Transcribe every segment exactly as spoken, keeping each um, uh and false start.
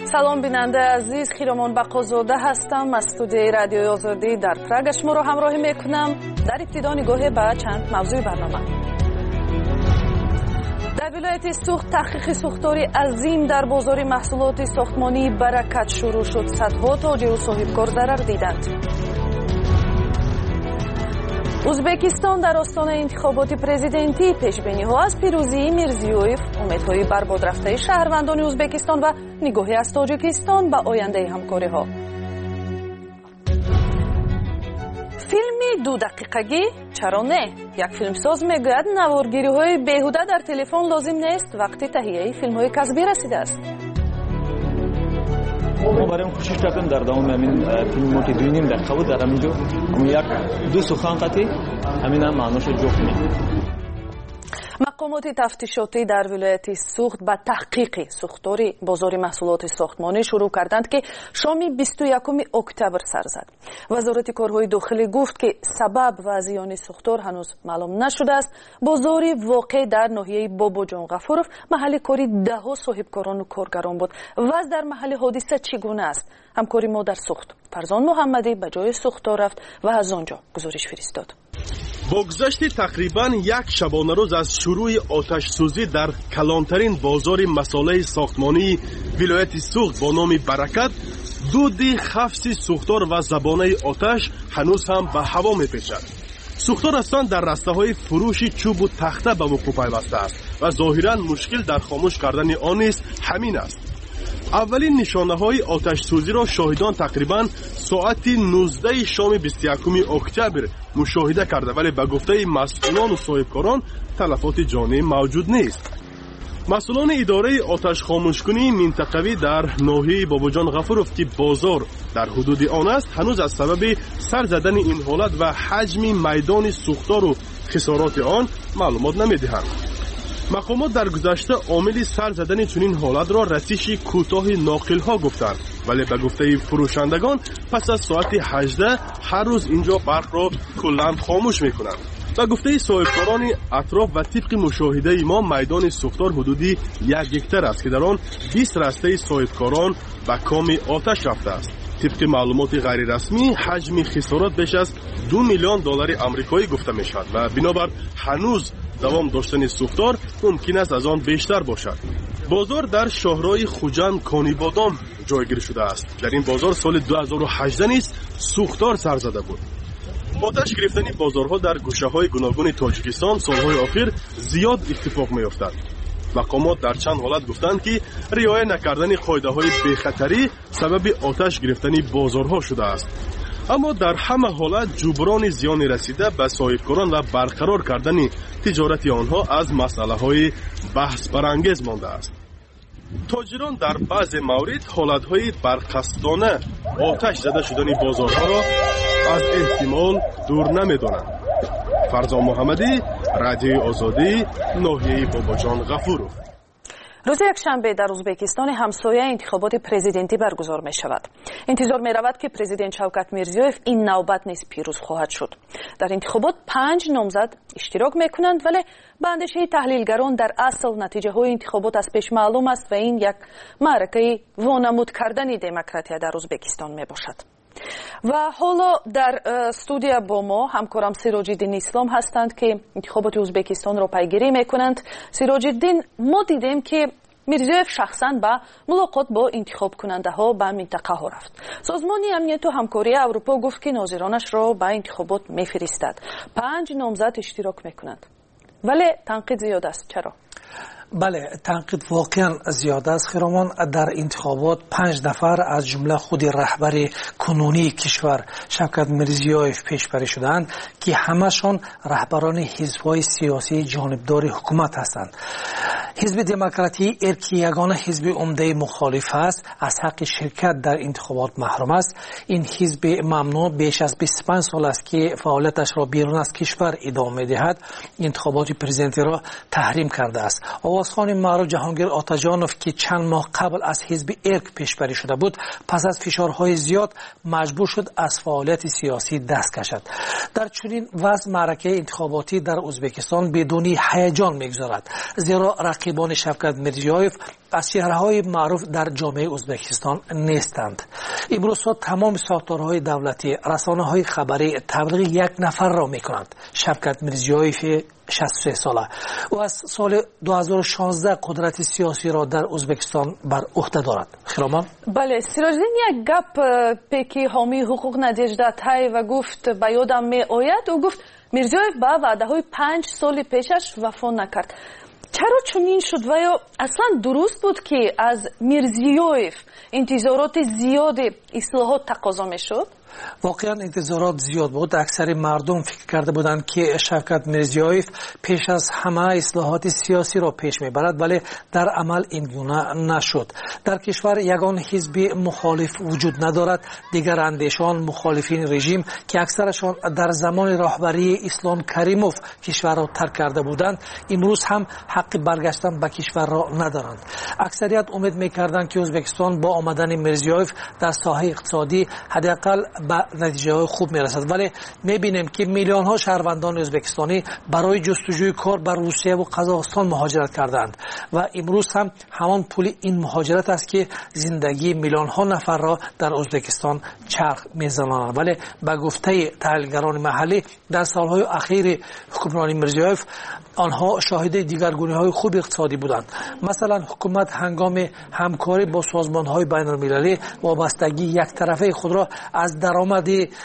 سلام بیننده عزیز، خیرمان بقازاده هستم از استودیوی رادیوی آزادی در پراگ. شما رو همراهی میکنم در ابتدا نگاهی به چند موضوع برنامه. در ولایت سوخت تحقیق سوختاری عظیم در بازار محصولات ساختمانی برکت شروع شد. صدها تاجر و صاحبکار ضرر دیدند. ازبکستان در آستانه انتخابات پرزیدنتی پیشبینی ها از پیروزی میرزیویف، امیدهای برباد رفته شهروندان ازبکستان و نگاهی از تاجیکستان به آینده همکاری ها. فیلمی دو دقیقگی چرا نه؟ یک فیلمساز میگوید نوارگیری های بیهوده در تلفن لازم نیست وقتی تهیه فیلم های کسبی رسیده است. ما برای اون کوشش کردیم در دوام همین فیلم که دوینیم دقیقه بود در همینجا یک دو سخن قطعی همین هم معناش جو کنیم. مقامات تفتیشاتی در ولایت سوخت به تحقیق سوختاری بازار محصولات ساختمانی شروع کردند که شام بیست و یکم اکتبر سر زد. وزارت کارهای داخلی گفت که سبب و زیان سوختار هنوز معلوم نشده است. بازاری واقع در ناحیه بابا جان غفورов محل کاری ده ها صاحبکاران و کارگران بود. وضع در محل حادثه چگونه است؟ همکاری ما در سوخت. فرزان محمدی به جای سوختار رفت و از آنجا گزارش فرستاد. با گذشت تقریباً یک شبانه روز از شروع آتش سوزی در کلانترین بازار مساله ساختمانی ولایت سوخت با نام برکت، دود خفص سوختار و زبانه آتش هنوز هم به هوا میپیچد. سوختار اصلا در رسته های فروش چوب و تخته به وقوع پیوسته است و ظاهراً مشکل در خاموش کردن آن نیز همین است. اولین نشانه های آتش سوزی را شاهدان تقریباً ساعت نوزده شام بیست و یکم اکتبر مشاهده کرده، ولی به گفته مسئولان و صاحبکاران تلفات جانی موجود نیست. مسئولان اداره آتش خاموشکنی منطقوی در ناحیه بابا جان غفورov که بازار در حدود آن است هنوز از سبب سر زدن این حالت و حجم میدان سوختار و خسارات آن معلومات نمیدهند. مقامات در گذشته عامل سر زدن چنین حالت را رسیش کوتاه ناقل ها گفتند، ولی به گفته فروشندگان پس از ساعت هجده هر روز اینجا برق را کلاً خاموش میکنند. به گفته صاحبکاران اطراف و طبق مشاهده ما میدان سوختار حدودی یک هکتار است که در آن بیست رسته صاحبکاران به کام آتش رفته است. طبق معلومات غیر رسمی حجم خسارات بیش از دو میلیون دلار آمریکایی گفته می شود و بنابر هنوز دوام داشتن سوختار ممکن است از آن بیشتر باشد. بازار در شهرهای خوجند کانیبادان جایگیر شده است. در این بازار سال دو هزار و هجده نیز سوختار سر زده بود. آتش گرفتن بازارها در گوشه‌های گوناگون تاجیکستان سالهای اخیر زیاد اتفاق می‌افتد. مقامات در چند حالت گفتند که رعایت نکردن قاعده‌های بی‌خطری سبب آتش گرفتن بازارها شده است. اما در همه حالت جبران زیان رسیده به صاحبکاران و برقرار کردن تجارت آنها از مسئله‌های بحث برانگیز مانده است. تاجران در بعض مورد حالت‌های برقصدانه آتش زده شدن بازارها را از احتمال دور نمی‌دانند. فرزان محمدی، رادیوی آزادی، ناحیه بابا جان غفورov. روز یکشنبه در ازبکستان همسایه انتخابات پرزیدنتی برگزار می شود. انتظار می رود که پرزیدنت شوکت میرزیویف این نوبت نیز پیروز خواهد شد. در انتخابات پنج نامزد اشتراک می کنند، ولی به اندیشه تحلیلگران در اصل نتیجه های انتخابات از پیش معلوم است و این یک معرکه وانمود کردن دموکراسی در ازبکستان می باشد. و حالا در استودیو با ما همکارم سراج‌الدین اسلام هستند که انتخابات ازبکستان را پیگیری میکنند. سراج‌الدین، ما دیدیم که میرزیویف شخصا به ملاقات با انتخاب کننده ها به منطقه ها رفت. سازمان امنیت و همکاری اروپا گفت که ناظرانش را به انتخابات میفرستد. پنج نامزد اشتراک میکنند، ولی تنقید زیاد است. چرا؟ بله، تنقید واقعا زیاده است. خیرامان، در انتخابات پنج نفر از جمله خود رهبر کنونی کشور شوکت میرزیویف پیشبری شدند که همشان رهبران حزب‌های سیاسی جانبدار حکومت هستند. حزب دموکراتی ارکی یگانه حزب عمده مخالف است، از حق شرکت در انتخابات محروم است. این حزب ممنوع بیش از بیست و پنج سال است که فعالیتش را بیرون از کشور ادامه می‌دهد. انتخابات پرزیدنتی را تحریم کرده است. آوازخوان معروف جهانگیر آتاجانوف که چند ماه قبل از حزب ارک پیشبری شده بود، پس از فشارهای زیاد مجبور شد از فعالیت سیاسی دست کشد. در چنین وضع معرکه انتخاباتی در ازبکستان بدون هیجان می‌گذرد، زیرا رقیبان شوکت میرزیویف از چهره‌های معروف در جامعه ازبکستان نیستند. امروز تمام ساختارهای دولتی، رسانه‌های خبری تبلیغ یک نفر را می‌کنند. شوکت میرزیویف شصت و سه ساله او از سال دو هزار و شانزده قدرت سیاسی را در ازبکستان بر عهده دارد. خیرامان؟ بله، سیراجدین یک گپ پیکی حامی حقوق نادیجده تای و گفت به یادم می آید، او گفت میرزیویف با وعده های پنج سال پیشش وفا نکرد. چرا چنین شد و یا اصلا درست بود که از میرزیویف انتظارات زیاد اصلاحات تقاضا می شد؟ واقعا انتظارات زیاد بود. اکثر مردم فکر کرده بودند که شوکت میرزیویف پیش از همه اصلاحات سیاسی را پیش میبرد، ولی در عمل این گونه نشد. در کشور یگان حزب مخالف وجود ندارد. دیگر اندیشان مخالفین رژیم که اکثرشان در زمان رهبری اسلام کریموف کشور را ترک کرده بودند، امروز هم حق برگشتن به کشور را ندارند. اکثریت امید میکردند که ازبکستان با آمدن میرزیویف در ساحه اقتصادی حداقل به نتیجه های خوب میرسد، ولی میبینیم که میلیون ها شهروندان ازبکستانی برای جستجوی کار بر روسیه و قزاقستان مهاجرت کردند و امروز هم همان پول این مهاجرت است که زندگی میلیون ها نفر را در ازبکستان چرخ میزناند. ولی به گفته تحلیلگران محلی در سالهای اخیر حکمرانی میرزیویف آنها شاهد دیگرگونی های خوب اقتصادی بودند. مثلا حکومت هنگام همکاری با سازمان های بین المللی وابستگی یک طرفه خود را از درآمد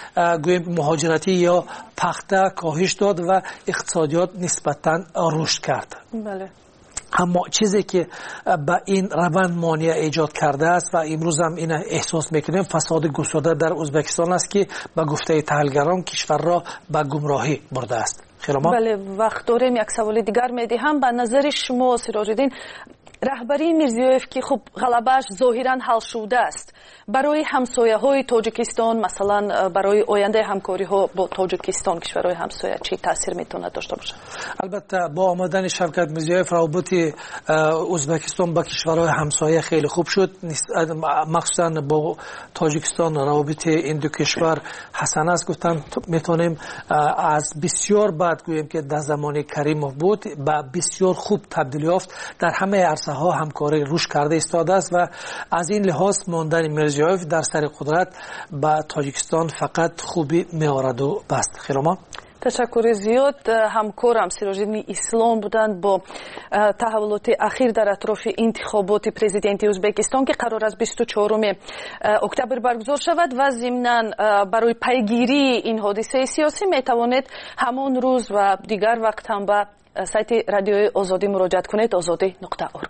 مهاجرتی یا پخته کاهش داد و اقتصادیات نسبتاً رشد کرد. بله. اما چیزی که به این روند مانع ایجاد کرده است و امروز هم این احساس میکنیم فساد گسترده در ازبکستان است که به گفته تحلیلگران کشور را به گمراهی برده است. بله، وقت داریم یک سوال دیگر میدهم. به نظر شما سیراجدین، رهبری میرزیویف که خب غلبه‌اش ظاهراً حل شده است، برای همسایه های تاجیکستان، مثلا برای آینده همکاری ها با تاجیکستان کشورهای همسایه چی تاثیر میتونه داشته باشه؟ البته با آمدن شوکت میرزیویف روابط ازبکستان با کشورهای همسایه خیلی خوب شد، مخصوصا با تاجیکستان روابط این دو کشور حسن است. گفتن میتونیم از بسیار بعد گوییم که در زمان کریموف بود با بسیار خوب تبدیل یافت، در همه عرصه ها همکاری رشد کرده ایستاده است و از این لحاظ ماندن میرزیویف در سر قدرت با تاجیکستان فقط خوبی میآورد و بس. خیرامان؟ تشکر زیاد. همکارم سیراجدین اسلام بودند با تحولات اخیر در اطراف انتخابات پرزیدنتی ازبکستان که قرار است بیست و چهارم اکتبر برگزار شود و ضمناً برای پیگیری این حادثه سیاسی می توانید همان روز و دیگر وقت هم به سایت رادیوی آزادی مراجعه کنید، آزادی نقطه اورگ.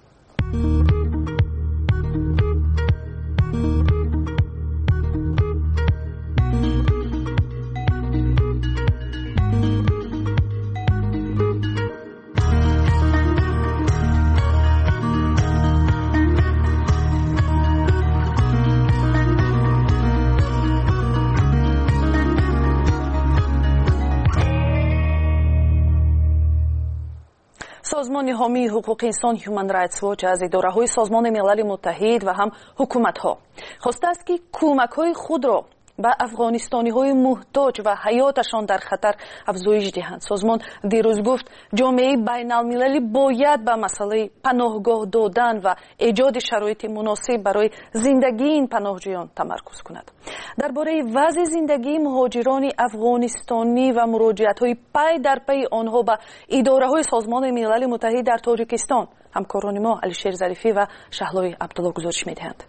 سازمان حامی حقوق انسان هیومن رایتس واچ از اداره‌های سازمان ملل متحد و هم حکومت‌ها خواسته است که کمک‌های خود را به افغانستانی‌های محتاج و حیاتشان در خطر افزایش دهند. سازمان دیروز گفت جامعه بین‌المللی باید به مسئله پناهگاه دادن و ایجاد شرایط مناسب برای زندگی این پناهجویان تمرکز کند. درباره وضع زندگی مهاجران افغانستانی و مراجعت‌های پی در پی آنها به اداره‌های سازمان ملل متحد در تاجیکستان همکاران ما علیشیر ظریفی و شهلای عبدالله گزارش می‌دهند.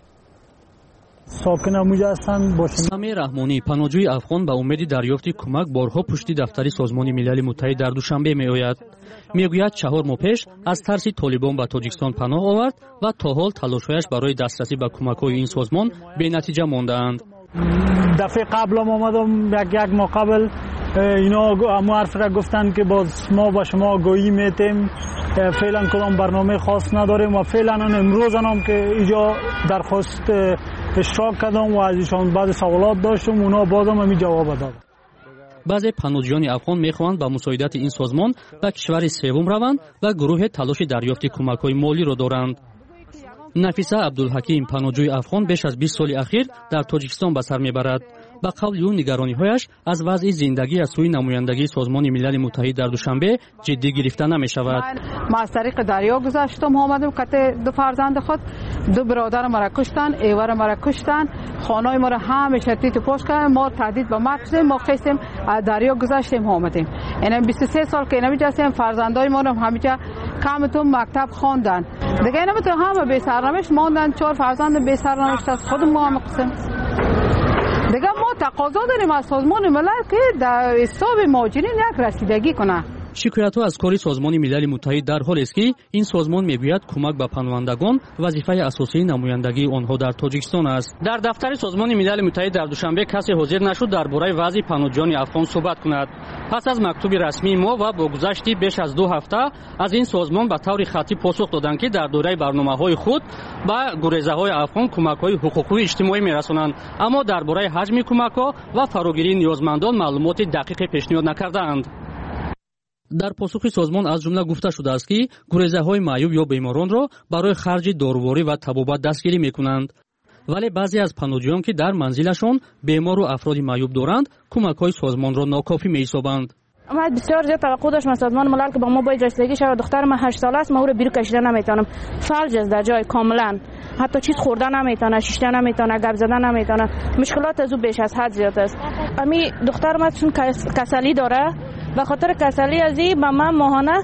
سمی رحمانی پناهجوی افغان به امید دریافت کمک بارها پشت دفتر سازمان ملل متحد در دوشنبه میآید. میگوید چهار ماه پیش از ترس طالبان به تاجیکستان پناه آورد و تا حال تلاش‌هایش برای دسترسی به کمک‌های این سازمان بی‌نتیجه مانده‌اند. دفعه قبل هم آمدم یک یک ماه قبل اینا اما حرف را گفتن که باز ما با شما آگاهی میتیم، فعلا کدام برنامه خاص نداریم و فعلا امروز هم که اینجا درخواست اشتراک کردم و از ایشان بعد سوالات داشتم، اونا بازم همین جواب داد. بعضی پناهجویان افغان میخواهند با مساعدت این سازمان به کشور سوم روند و گروه تلاش دریافت کمک‌های مالی را دارند. نفیسه عبدالحکیم پناهجوی افغان بیش از بیست سال اخیر در تاجیکستان به سر میبرد. ба қавли ӯ нигарониҳояш аз вазъи зиндагӣ аз сӯи намояндагии созмони милали муттаҳид дар душанбе ҷиддӣ гирифта намешавад. ما از طریق دریا گذشتم آمدم کت دو فرزند خود دو برادر مرا کشتن ایور مرا کشتن خانه ما را همیشه تیت و پاش کردن ما تهدید به مرگ شدیم ما خواستیم از دریا گذشتیم آمدیم یعنی بیست و سه سال که اینجا هستیم فرزندای ما را همیشه کمتون مکتب خواندن دیگه اینا تو همه بی سرنوشت ماندن چهار فرزند بی سرنوشت از خود ما هم قسم دیگه ما تقاضا داریم از سازمان ملل که در حساب مهاجرین یک رسیدگی کنه. шикоятҳо аз кори созмони милали муттаҳид дар ҳолест ки ин созмон мегӯяд кӯмак ба паноҳандагон вазифаи асосии намояндагии онҳо дар тоҷикистон аст. дар дафтари созмони милали муттаҳид дар душанбе касе ҳозир нашуд дар бораи вазъи паноҳҷӯёни афғон суҳбат кунад. пас аз мактуби расмии мо ва бо гузашти беш аз ду ҳафта аз ин созмон ба таври хаттӣ посух доданд ки дар дораи барномаҳои худ ба гурезаҳои афғон кӯмакҳои ҳуқуқии иҷтимоӣ мерасонанд, аммо дар бораи ҳаҷми кӯмакҳо ва фарогирии ниёзмандон маълумоти дақиқе пешниҳод накардаанд. дар посухи созмон аз ҷумла гуфта шудааст ки гурезаҳои маъюб ё беморонро барои харҷи доруворӣ ва табобат дастгирӣ мекунанд, вале баъзе аз паноҳҷӯён ки дар манзилашон бемору афроди маъюб доранд кӯмакҳои созмонро нокофӣ меҳисобанд. من بسیار زیاد توقع داشتم از سازمان ملل که با ما باید رسیدگی شود. دختر من هشت ساله است، ما او رو بیرون کشیدن نمیتونم، فلج است در جای کاملا، حتی چیز خوردن نمیتونه، شیشته نمیتونه، گپ زدن نمیتونه، مشکلات از او بیش از حد زیاد است. امی دختر من چون کسلی داره به خاطر کسلی ازی به من ماهانه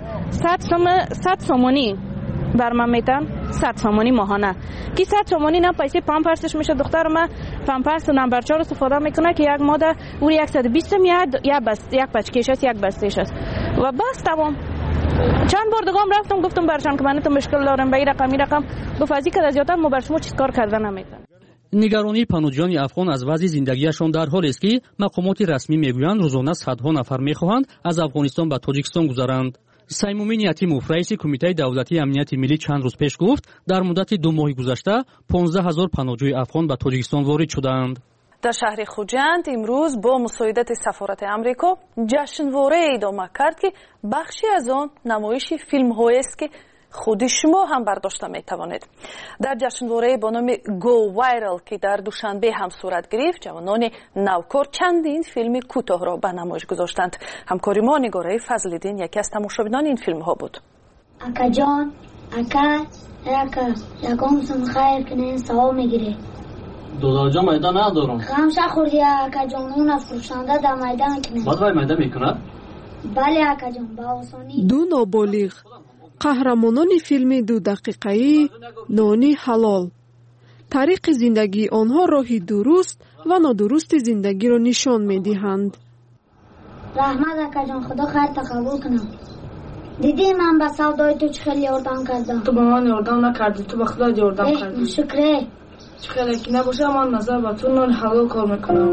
صد سومونی بر من میتن، صد سومونی ماهانه که صد سومونی نه پیسه پامپرسش میشه. دختر من پامپرس نمبر چهار استفاده میکنه که یک ماده او صد و بیست میاد یا بس یک پچکش است یک بستش است و بس تمام. چند بار دیگه رفتم گفتم برشان که من تو مشکل دارم به این رقم این رقم گفت که زیاتر ما بر شما چیز کار کردن نمیتن. нигаронии панӯҳҷӯёни афғон аз вазъи зиндагиашон дар ҳолест ки мақомоти расмӣ мегӯянд рӯзона садҳо нафар мехоҳанд аз афғонистон ба тоҷикистон гузаранд. саймумин ятимов раиси кумитаи давлатии амнияти миллӣ чанд рӯз пеш гуфт дар муддати ду моҳи гузашта понздаҳ ҳазор паноҳҷӯи афғон ба тоҷикистон ворид шудаанд. дар шаҳри хуҷанд имрӯз бо мусоидати сафорати амрико ҷашнворае идома кард ки бахши аз он намоиши филмҳоест ки худи шумо ҳам бардошта метавонед. дар ҷашнворае бо номи Go Viral ки дар душанбе ҳам сурат гирифт, ҷавонони навкор чандин филми кӯтоҳро ба намоиш гузоштанд. ҳамкори мо Нигораи Фазлиддин яке аз тамошобинони ин филмҳо буд. акаҷон ака рака якомсон хайр кинен савоб мегире. додоҷон майда надорам. ғамша хурди акаҷон уна фурӯшанда дар майда мекунад. баъд вай майда мекунад? бале акаҷон ба осонӣ. ду ноболиғ қаҳрамонони филми ду дақиқаи нони ҳалол. тариқи зиндагии онҳо роҳи дуруст ва нодурусти зиндагиро нишон медиҳанд. раҳмат акаҷон, худо хайрта қабул кунад. дидӣ ман ба савдои ту чӣ хеле ёрдам кардам. ту ба ман ёрдам накардӣ, ту ба худоат ёрдам кардӣ. шукре. чӣ хеле ки набоша ман назар ба ту нони ҳалол кор мекунам.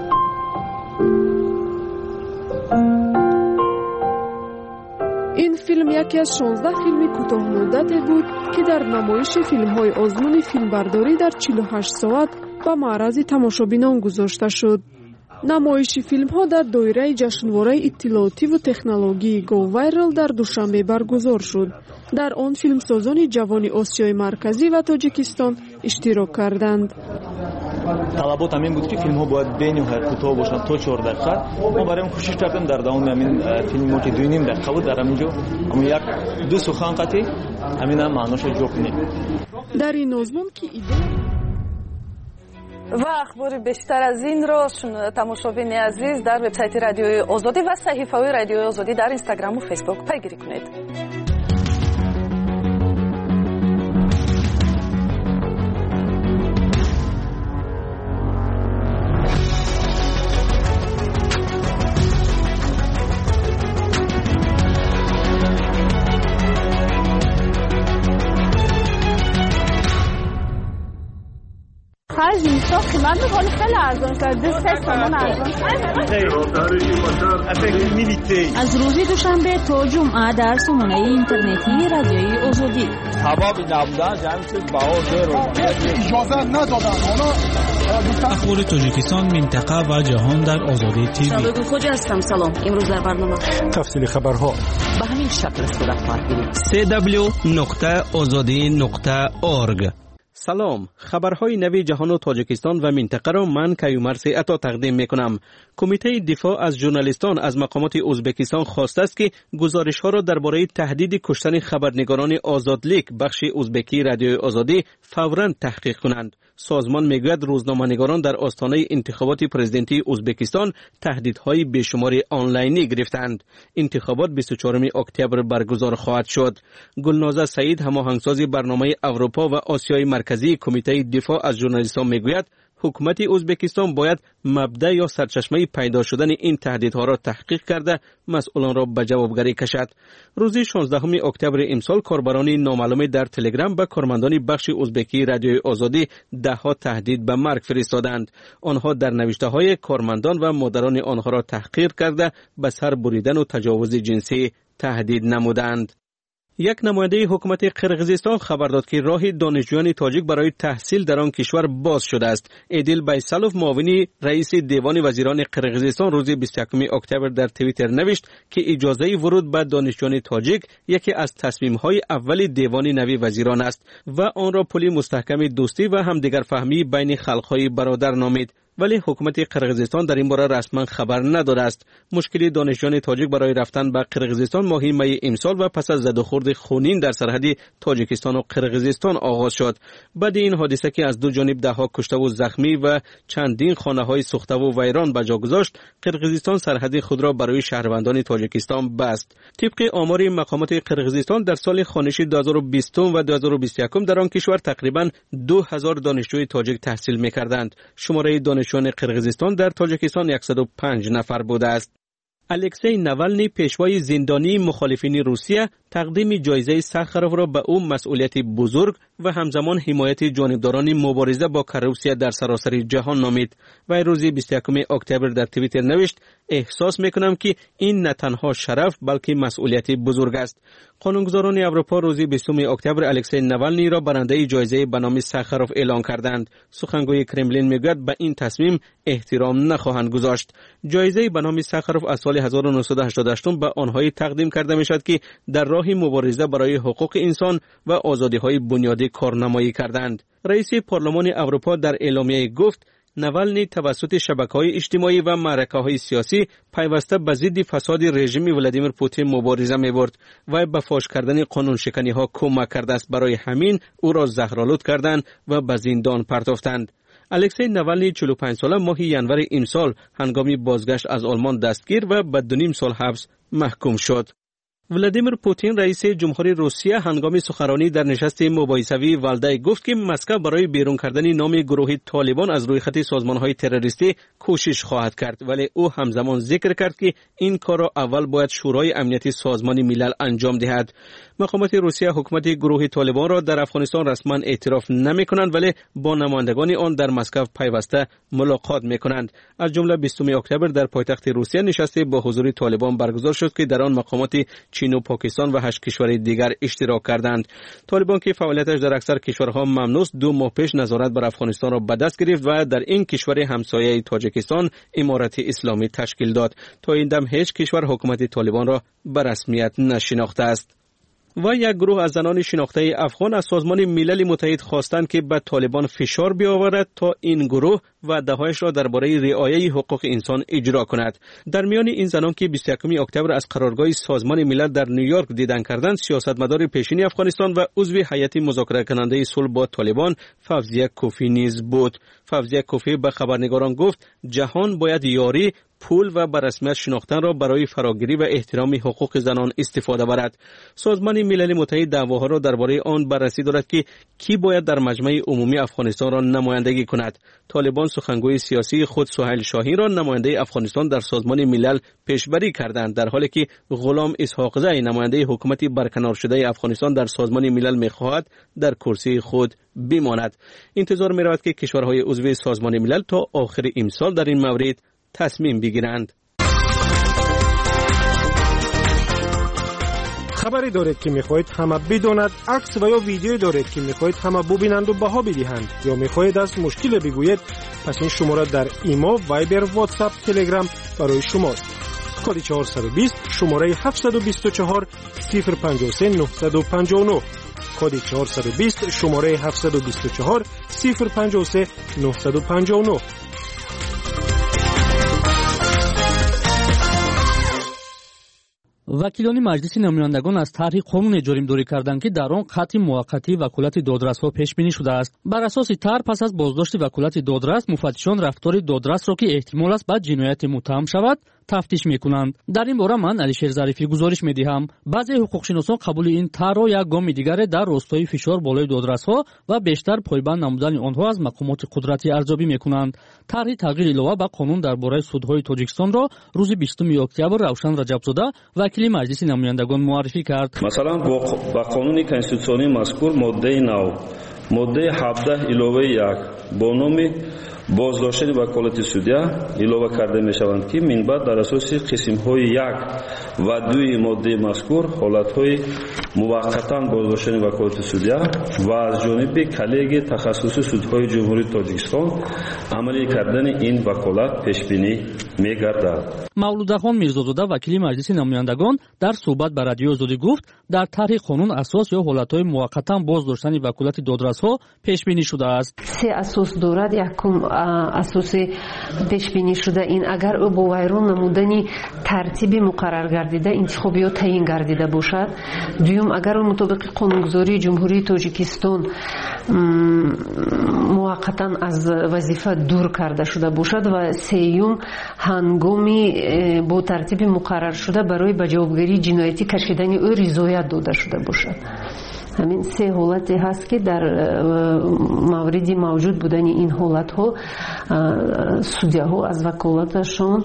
ин филм яке аз шонздаҳ филми кӯтоҳмуддате буд ки дар намоиши филмҳои озмуни филмбардорӣ дар чилу ҳашт соат ба маърази тамошобинон гузошта шуд. намоиши филмҳо дар доираи ҷашнвораи иттилоотиву технологии Go Viral дар душанбе баргузор шуд. дар он филмсозони ҷавони Осиёи Марказӣ ва Тоҷикистон иштирок карданд. талабот ҳамин буд ки филмҳо бояд бениҳоят кӯтоҳ бошанд, то чор дақиқа. мо барои он кӯшиш кардем дар давоми ҳамин филми мо ки ду ним дақиқа буд дар ҳамин ҷо аммо як ду сухан қатӣ ҳаминам маъноша ҷо кунем. дар ин озмон ки ва ахбори бештар аз инро тамошобини азиз дар вебсайти радиои озодӣ ва саҳифаҳои радиои озодӣ дар инстаграму фейсбук пайгирӣ кунед. خرج نیستا قیمت میکنه خیلی ارزان شد. دوست هست سامان ارزان از روز دوشنبه تا جمعه در سامانه اینترنتی رادیوی آزادی سبب نبودن جمع چیز بهار دیر اجازه ندادن. اخبار تاجیکستان، منطقه و جهان در آزادی تیوی. شبکه خوجا هستم. سلام. امروز در برنامه تفصیل خبرها به همین شکل صورت خواهد گرفت. سی دبلیو نقطه آزادی نقطه اورگ سلام، خبرهای نوی جهان و تاجیکستان و منطقه را من کیومرث عطا تقدیم میکنم. کمیته دفاع از ژورنالیستان از مقامات ازبکستان خواسته است که گزارش‌ها را درباره تهدید کشتن خبرنگاران آزادلیک بخش ازبکی رادیوی آزادی فوراً تحقیق کنند. سازمان میگوید روزنامه‌نگاران در آستانه انتخابات پرزیدنتی ازبکستان تهدیدهای بیشمار آنلاینی گرفتند. انتخابات بیست و چهارم اکتبر برگزار خواهد شد. گلنازه سعید، هماهنگساز برنامه اروپا و آسیای مرکزی کمیته دفاع از ژورنالیستان میگوید حکومت ازبکستان باید مبدا یا سرچشمه پیدا شدن این تهدیدها را تحقیق کرده مسئولان را به جوابگری کشد. روز شانزدهم اکتبر امسال کاربران نامعلوم در تلگرام به کارمندان بخش ازبکی رادیوی آزادی ده ها تهدید به مرگ فرستادند. آنها در نوشته های کارمندان و مادران آنها را تحقیر کرده به سر بریدن و تجاوز جنسی تهدید نمودند. یک نماینده حکومت قرقیزستان خبر داد که راه دانشجویان تاجیک برای تحصیل در آن کشور باز شده است. ایدیل بیسالوف، معاون رئیس دیوان وزیران قرقیزستان، روز بیست و یکم اکتبر در توییتر نوشت که اجازه ورود به دانشجویان تاجیک یکی از تصمیم‌های اول دیوان نوی وزیران است و آن را پلی مستحکم دوستی و همدیگر فهمی بین خلق‌های برادر نامید. ولی حکومت قرقیزستان در این باره رسما خبر نداده است. مشکل دانشجویان تاجیک برای رفتن به قرقیزستان ماه می امسال و پس از زد و خورد خونین در سرحد تاجیکستان و قرقیزستان آغاز شد. بعد این حادثه که از دو جانب ده ها کشته و زخمی و چندین خانه‌های سوخته و ویران به جا گذاشت، قرقیزستان سرحد خود را برای شهروندان تاجیکستان بست. طبق آمار مقامات قرقیزستان در سال خوانشی دو هزار و بیست و دو هزار و بیست و یک در آن کشور تقریباً دو هزار دانشجوی تاجیک تحصیل می‌کردند. شماره دانشجویان قرقیزستان در تاجیکستان صد و پنج نفر بوده است. الکسی ناولنی، پیشوای زندانی مخالفین روسیه، تقدیم جایزه ساخاروف را به او مسئولیت بزرگ و همزمان حمایت جانبداران مبارزه با کروپسیا در سراسر جهان نامید. و روز بیست و یکم اکتبر در توییتر نوشت احساس میکنم که این نه تنها شرف بلکه مسئولیت بزرگ است. قانونگذاران اروپا روز بیستم اکتبر الکسی ناولنی را برنده جایزه به نام ساخاروف اعلام کردند. سخنگوی کرملین میگوید به این تصمیم احترام نخواهند گذاشت. جایزه به نام ساخاروف از سال هزار و نهصد و هشتاد و هشت به آنهایی تقدیم کرده میشد که در راه مبارزه برای حقوق انسان و آزادی‌های بنیادی کارنمایی کردند. رئیس پارلمان اروپا در اعلامیه گفت ناولنی توسط شبکه‌های اجتماعی و معرکه‌های سیاسی پیوسته به ضد فساد رژیم ولادیمیر پوتین مبارزه می‌برد و به فاش کردن قانون شکنی‌ها کمک کرده است. برای همین او را زهرآلود کردند و به زندان پرتافتند. الکسی ناولنی چهل و پنج ساله ماه ینور امسال هنگامی بازگشت از آلمان دستگیر و به دو نیم سال حبس محکوم شد. ولادیمیر پوتین رئیس جمهوری روسیه هنگام سخنرانی در نشست مباحثه‌ای والدای گفت که مسکو برای بیرون کردن نام گروه طالبان از روی خط سازمان‌های تروریستی کوشش خواهد کرد، ولی او همزمان ذکر کرد که این کار را اول باید شورای امنیت سازمان ملل انجام دهد. مقامات روسیه حکومت گروه طالبان را در افغانستان رسما اعتراف نمی‌کنند ولی با نمایندگان آن در مسکو پیوسته ملاقات می‌کنند. از جمله بیستم اکتبر در پایتخت روسیه نشستی با حضور طالبان برگزار شد که در آن مقامات چین و پاکستان و هشت کشور دیگر اشتراک کردند. طالبان که فعالیتش در اکثر کشورها ممنوع است، دو ماه پیش نظارت بر افغانستان را به دست گرفت و در این کشور همسایه تاجیکستان امارت اسلامی تشکیل داد. تا این دم هیچ کشور حکومت طالبان را به رسمیت نشناخته است. و یک گروه از زنان شناخته افغان از سازمان ملل متحد خواستند که به طالبان فشار بیاورد تا این گروه وعده‌هایش را درباره رعایت حقوق انسان اجرا کند. در میان این زنان که بیست و یکم اکتبر از قرارگاه سازمان ملل در نیویورک دیدن کردند، سیاستمدار پیشین افغانستان و عضو هیئت مذاکره کننده صلح با طالبان فوزیه کوفی نیز بود. فوزیه کوفی به خبرنگاران گفت جهان باید یاری، پول و به رسمیت شناختن را برای فراگیری و احترام حقوق زنان استفاده برد. سازمان ملل متحد دعواها را درباره آن بررسی دارد که کی باید در مجمع عمومی افغانستان را نمایندگی کند. طالبان سخنگوی سیاسی خود سهیل شاهی را نماینده افغانستان در سازمان ملل پیشبری کردند، در حالی که غلام اسحاق زی نماینده حکومت برکنار شده افغانستان در سازمان ملل می‌خواهد در کرسی خود بماند. انتظار می‌رود که کشورهای عضو سازمان ملل تا آخر امسال در این مورد تصمیم بگیرند. خبری دارید که میخواهید همه بداند، عکس و یا ویدیو دارید که میخواهید همه ببینند و بها بدهند، یا میخواهید از مشکل بگویید، پس این شماره در ایما، وایبر، واتساپ، تلگرام برای شماست. کد چهارصد و بیست، شماره هفتصد و بیست و چهار، صفر پنجاه و سه، نهصد و پنجاه و نه. کد چهارصد و بیست شماره هفتصد و بیست و چهار صفر پنج سه نه پنج نه. вакилони маҷлиси намояндагон аз тарҳи қонуне ҷоримдорӣ карданд ки дар он қатъи муваққатӣ ваколати додрасҳо пешбинӣ шудааст. бар асоси тар пас аз боздошти ваколати додрас муфаттишон рафтори додрасро ки эҳтимол аст ба ҷинояте муттаҳам шавад тафтиш мекунанд. дар ин бора ман алишер зарифӣ гузориш медиҳам. баъзеи ҳуқуқшиносон қабули ин тарҳро як гоми дигаре дар ростои фишор болои додрасҳо ва бештар пойбанд намудани онҳо аз мақомоти қудратӣ арзёбӣ мекунанд. тарҳи тағйири илова ба қонун дар бораи судҳои тоҷикистонро рӯзи бистуми октябр равшан раҷабзода вакили маҷлиси намояндагон муаррифӣ кард. масалан ба қонуни конститутсионии мазкур моддаи нав моддаи ҳабдаҳ иловаи як бо номи боздоштани ваколати судя илова карда мешаванд ки минбаъд дар асоси қисмҳои як ва дуи моддаи мазкур ҳолатҳои муваққатан боздоштани ваколати судя ва аз ҷониби коллегияи тахассуси судҳои ҷумҳурии тоҷикистон амалӣ кардани ин ваколат пешбинӣ мегардад. мавлудахон мирзозода вакили маҷлиси намояндагон дар суҳбат ба радиои озодӣ гуфт дар тарҳи қонун асос ё ҳолатҳои муваққатан боздоштани ваколати додрасҳо пешбинӣ шудааст. се асос дорад. якум асоси пешбинӣ шуда ин агар ӯ бо вайрон намудани тартиби муқаррар гардида интихоб ё таъин гардида бошад. дуюм агар ӯ мутобиқи қонунгузории ҷумҳурии тоҷикистон муваққатан аз вазифа дур карда шуда бошад ва сеюм ҳангоми бо тартиби муқаррар шуда барои ба ҷавобгарии ҷиноятӣ кашидани ӯ ризоят дода шуда бошад. ҳамин се ҳолате ҳаст ки дар мавриди мавҷуд будани ин ҳолатҳо судяҳо аз ваколаташон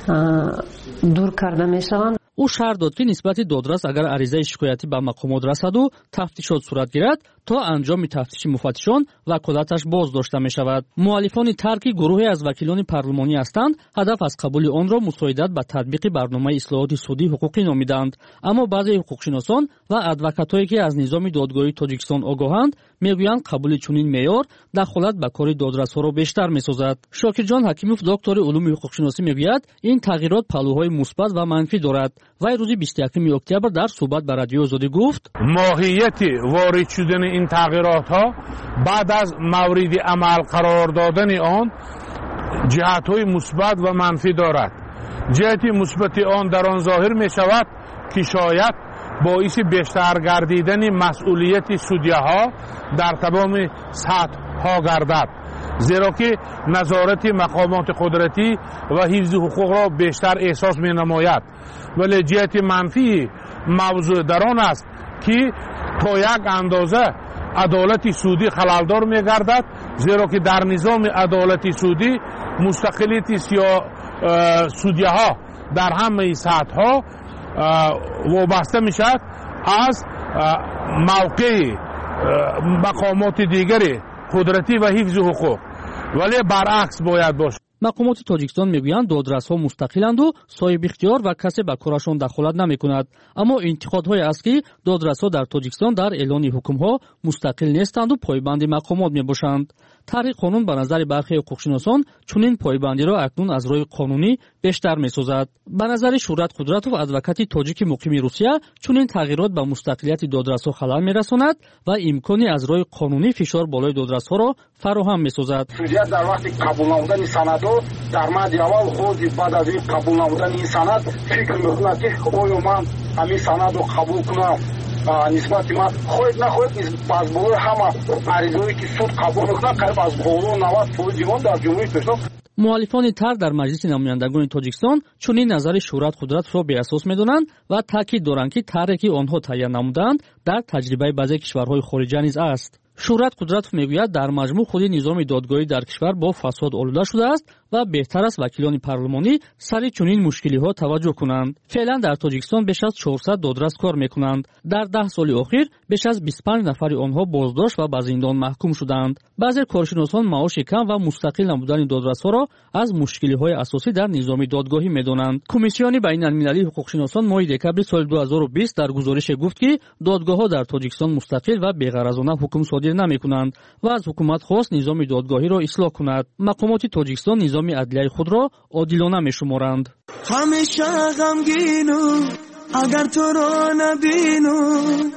дур карда мешаванд. ӯ шаҳр дод ки нисбати додрас агар аризаи шикоятӣ ба мақомот расаду тафтишот сурат гирад то анҷоми тафтиши муфаттишон ваколаташ боздошта мешавад. муаллифони тар ки гурӯҳе аз вакилони парлумонӣ ҳастанд ҳадаф аз қабули онро мусоидат ба татбиқи барномаи ислоҳоти судӣ ҳуқуқӣ номиданд. аммо баъзеи ҳуқуқшиносон ва адвокатое ки аз низоми додгоҳии тоҷикистон огоҳанд мегӯянд қабули чунин меъёр дахолат ба кори додрасҳоро бештар месозад. шокирҷон ҳакимов доктори улуми ҳуқуқшиносӣ мегӯяд ин тағйирот паҳлӯҳои мусбат ва манфӣ дорад. вай рӯзи бисту якуми октябр дар суҳбат ба радиои озодӣ гуфт моҳияти ворид шудани ин тағйиротҳо баъд аз мавриди амал қарор додани он ҷиҳатҳои мусбат ва манфӣ дорад. ҷиҳати мусбати он дар он зоҳир мешавад ки шояд боиси бештар гардидани масъулияти судяҳо дар тамоми сатҳҳо гардад, зеро ки назорати мақомоти қудратӣ ва ҳифзи ҳуқуқро бештар эҳсос менамояд. вале ҷиҳати манфии мавзӯъ дар он аст ки то як андоза адолати судӣ халалдор мегардад, зеро ки дар низоми адолати судӣ мустақилияти судяҳо дар ҳамаи сатҳҳо вобаста мешавад аз мавқеи мақомоти дигари қудратӣ ва ҳифзи ҳуқуқ. вале баръакс бояд бошад. мақомоти тоҷикистон мегӯянд додрасҳо мустақиланду соҳибихтиёр ва касе ба корашон дахолат намекунад. аммо интиқодҳое аст ки додрасҳо дар тоҷикистон дар эълони ҳукмҳо мустақил нестанду пойбанди мақомот мебошанд. тарҳи қонун ба назари бархе ҳуқуқшиносон чунин пойбандиро акнун аз роҳи қонунӣ бештар месозад. ба назари шӯрат қудратов адвокати тоҷики муқими русия чунин тағйирот ба мустақилияти додрасҳо халал мерасонад ва имкони аз роҳи қонунӣ фишор болои додрасҳоро фароҳам месозад. судя дар вақти қабул намудани санадҳо дар мадди аввал хози баъд аз ин қабул намудани ин санад фикр мекунад ки оё ман ҳамин санадро қабул кунам нисбати ман хоҳед нахоҳед аз болои ҳама аризаҳое ки суд қабул мекунад қариб аз боло навад фоиз ҷавон дар ҷумҳурии тоҷикистон. муаллифони тар дар маҷлиси намояндагони тоҷикистон чунин назари шӯрат қудратро беасос медонанд ва таъкид доранд ки тарҳе ки онҳо таҳия намуданд дар таҷрибаи баъзе кишварҳои хориҷа низ аст. шӯрат қудратов мегӯяд дар маҷмӯъ худи низоми додгоҳӣ дар кишвар бо фасод олуда шудааст ва беҳтар аст вакилони парлумонӣ сари чунин мушкилиҳо таваҷҷӯҳ кунанд. феълан дар тоҷикистон беш аз чорсад додрас кор мекунанд. дар даҳ соли охир беш аз бисту панҷ нафари онҳо боздошт ва ба зиндон маҳкум шуданд. баъзе коршиносон маоши кам ва мустақил намудани додрасҳоро аз мушкилиҳои асосӣ дар низоми додгоҳӣ медонанд. комиссиони байналмилалии ҳуқуқшиносон моҳи декабри соли ду ҳазору бист дар гузорише гуфт ки додгоҳҳо дар тоҷикистон мустақил ва беғаразона ҳукм содир намекунанд ва аз ҳукумат хост низоми додгоҳиро ислоҳ кунад. мақомоти тоҷикистон низоми адлияи худро одилона мешуморанд. ҳамеша ғамгину агар туро набину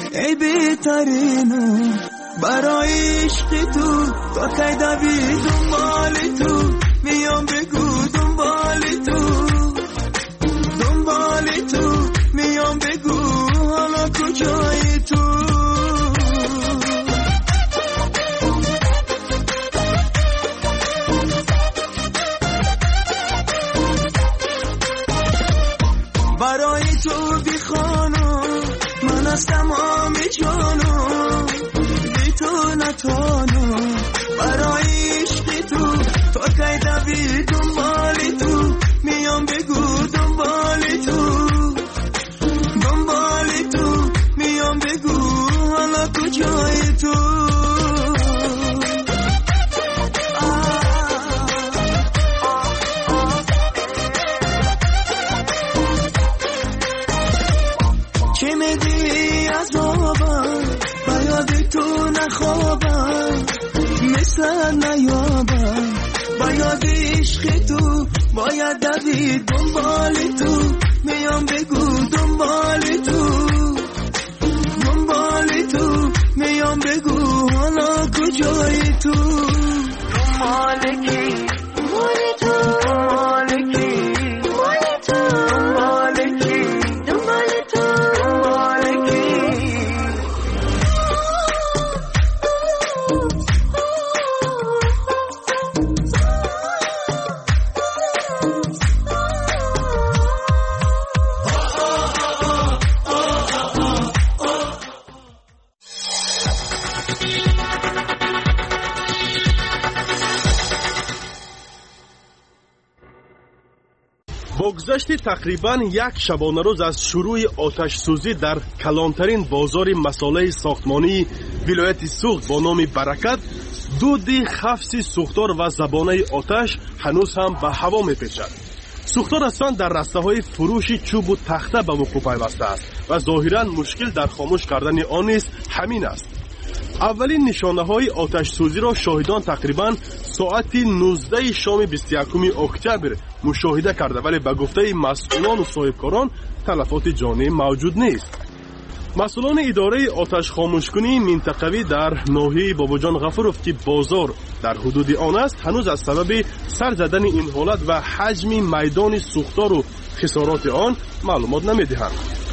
ای بهترینو برای عشق تو تا کی دوید دنبال تو میام بگو دنبال تو دنبال تو میام بگو حالا کجایی تو برای تو بی خانو من از تمام جانو بی تو نتانو برای عشق تو تا کی دوید دنبال تو میام بگو دنبال تو دنبال تو میام بگو حالا کجای تو چه میدی عذابم بیاد تو نخوابم مثل نیابم بیاد عشق تو باید دوید دنبال تو میام بگو دنبال تو دنبال تو میام بگو حالا کجای تو دنبال کی دنبال تو دنبال کی دنبال تو دنبال کی دنبال تو دنبال کی بگذشت تقریبا یک شبانه روز از شروع آتش سوزی در کلانترین بازار مساله ساختمانی ولایت سوخت با نام برکت، دود خفص سوختار و زبانه آتش هنوز هم به هوا میپیچد. سوختار اصلا در رسته های فروش چوب و تخته به وقوع پیوسته است و ظاهرا مشکل در خاموش کردن آن نیز همین است. اولین نشانه های آتش سوزی را شاهدان تقریبا ساعت نوزده شام بیست و یکم اکتبر مشاهده کرده، ولی به گفته مسئولان و صاحبکاران تلفات جانی موجود نیست. مسئولان اداره آتش خاموشکنی منطقوی در ناحیه باباجان غفورov که بازار در حدود آن است هنوز از سبب سر زدن این حالت و حجم میدان سوختار و خسارات آن معلومات نمیدهند.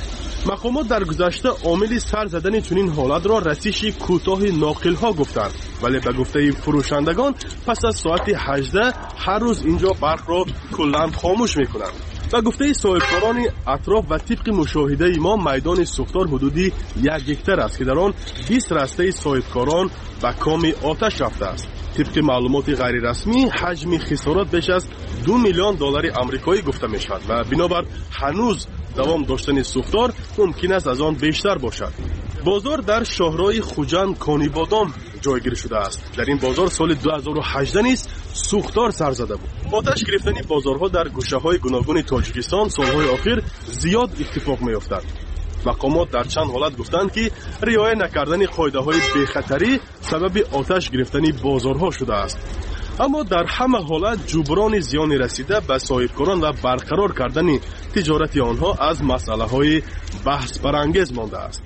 مقامات در گذشته عامل سر زدن چنین حالت را رسیش کوتاه ناقل ها گفتند، ولی به گفته فروشندگان پس از ساعت هجده هر روز اینجا برق را کلاً خاموش میکنند. به گفته صاحبکاران اطراف و طبق مشاهده ما میدان سوختار حدودی یک هکتار است که در آن بیست رسته صاحبکاران به کام آتش رفته است. طبق معلومات غیر رسمی حجم خسارات بیش از دو میلیون دلار آمریکایی گفته می شود و بنابر هنوز دوام داشتن سوختار ممکن است از آن بیشتر باشد. بازار در شهرهای خوجند کانیبادام جایگیر شده است. در این بازار سال دو هزار و هجده نیز سوختار سر زده بود. آتش گرفتن بازارها در گوشه‌های گوناگون تاجیکستان سالهای اخیر زیاد اتفاق می‌افتد. مقامات در چند حالت گفتند که رعایت نکردن قاعده‌های بی‌خطری سبب آتش گرفتن بازارها شده است. اما در همه حالت جبران زیان رسیده به صاحبکاران و برقرار کردن تجارت آنها از مسئله‌های بحث برانگیز مانده است.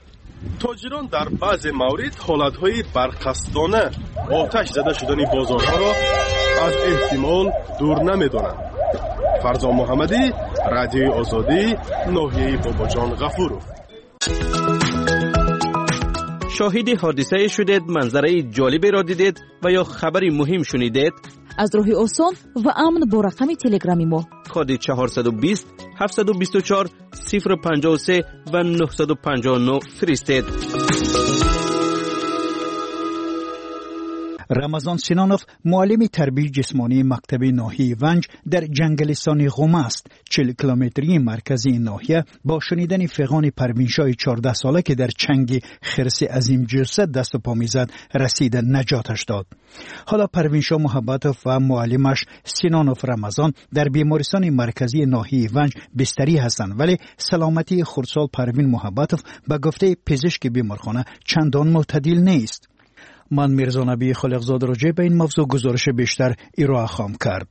تاجران در بعض موارد حالت‌های برقصدانه آتش زده شدن بازارها را از احتمال دور نمی‌دانند. فرزان محمدی، رادیوی آزادی، ناحیه باباجان غفورov. شاهد حادثه شدید، منظره جالبی را دیدید و یا خبری مهم شنیدید؟ از راه آسان و امن با رقم تلگرامی ما کد چهارصد و بیست هفتصد و بیست و چهار صفر و پنجاه و سه و نهصد و پنجاه و نه فرستید. رمضان سینانوف معلم تربیت جسمانی مکتب ناحیه ونج در جنگلستان قم است. چهل کیلومتری مرکزی ناحیه با شنیدن فغان پروینشاه چهارده ساله که در چنگ خرس عظیم جثه دست و پا میزد رسید نجاتش داد. حالا پروینشاه محبتوف و معلمش سینانوف رمضان در بیمارستان مرکزی ناحیه ونج بستری هستند، ولی سلامتی خردسال پروین محبتوف به گفته پزشک بیمارخانه چندان معتدل نیست. من میرزا نبی خالقزاده راجع به این موضوع گزارش بیشتر ارائه خواهم کرد.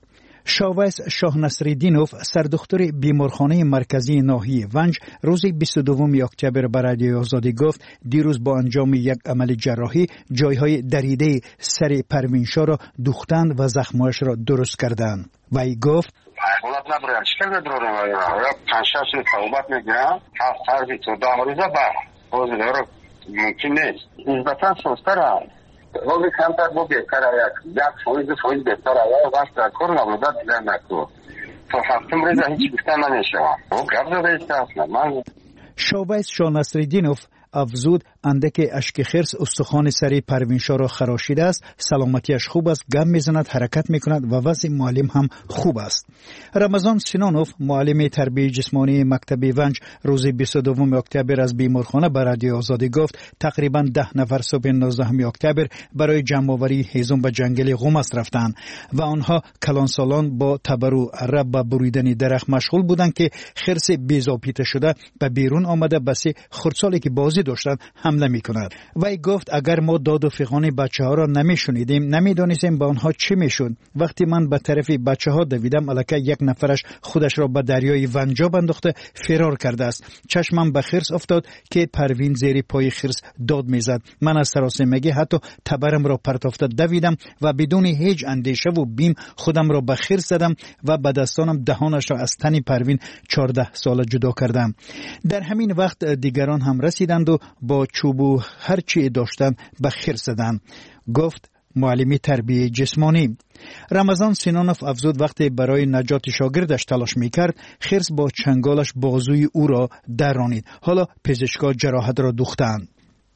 شاویس شاه نصرالدینوف سردختر بیمارخانه مرکزی ناحیه ونج روز بیست و دوم اکتبر به رادیوی آزادی گفت دیروز با انجام یک عمل جراحی جایهای دریده سر پروینشاه را دوختند و زخمایش را درست کردند. وی گفت حالت نبراید شکل ندارم یا پنج شش صحبت میگیرم هفت فرضی تو ده روزه بر روز داره ممکن نیست نسبتا سستر است روزی کمتر با بهتر آید یک فویز فویز بهتر آید وقت در کار نبوده دیگر نکو تو هفتم روزه هیچ گفتن نمیشوم او گفت زده ایست اصلا من شاویس شاه نصرالدینوف افزود اندک اشک خرس استخوان سری پروینشاه را خراشیده است، سلامتیش خوب است، گم میزند، حرکت میکند و وضع معلم هم خوب است. رمضان سینانوف معلم تربیت جسمانی مکتب ونج روز بیست و دوم اکتبر از بیمارخانه به رادیو آزادی گفت تقریبا ده نفر صبح نوزدهم اکتبر برای جمع‌آوری هیزم به جنگل قومس رفتند و آنها کلانسالان با تبرو عرب و بریدن درخت مشغول بودند که خرس بیزاپیته شده به بیرون آمده بسی خردسالی که بازی داشتند حمله میکند. وی گفت اگر ما داد و فغان بچه ها را نمیشنیدیم نمیدانستیم با آنها چی میشد. وقتی من به طرف بچه ها دویدم الکی یک نفرش خودش را به دریای ونجاب انداخته فرار کرده است. چشمم به خرس افتاد که پروین زیر پای خرس داد میزد. من از سراسیمگی حتی تبرم را پرتافته دویدم و بدون هیچ اندیشه و بیم خودم را به خرس زدم و به دستانم دهانش را از تن پروین چهارده ساله جدا کردم. در همین وقت دیگران هم رسیدند و با چوب و هر چی داشتند به خرس زدند. گفت معلمی تربیت جسمانی. رمضان سینانوف افزود وقتی برای نجات شاگردش تلاش میکرد خرس با چنگالش بازوی او را درانید. حالا پزشکا جراحت را دوختند.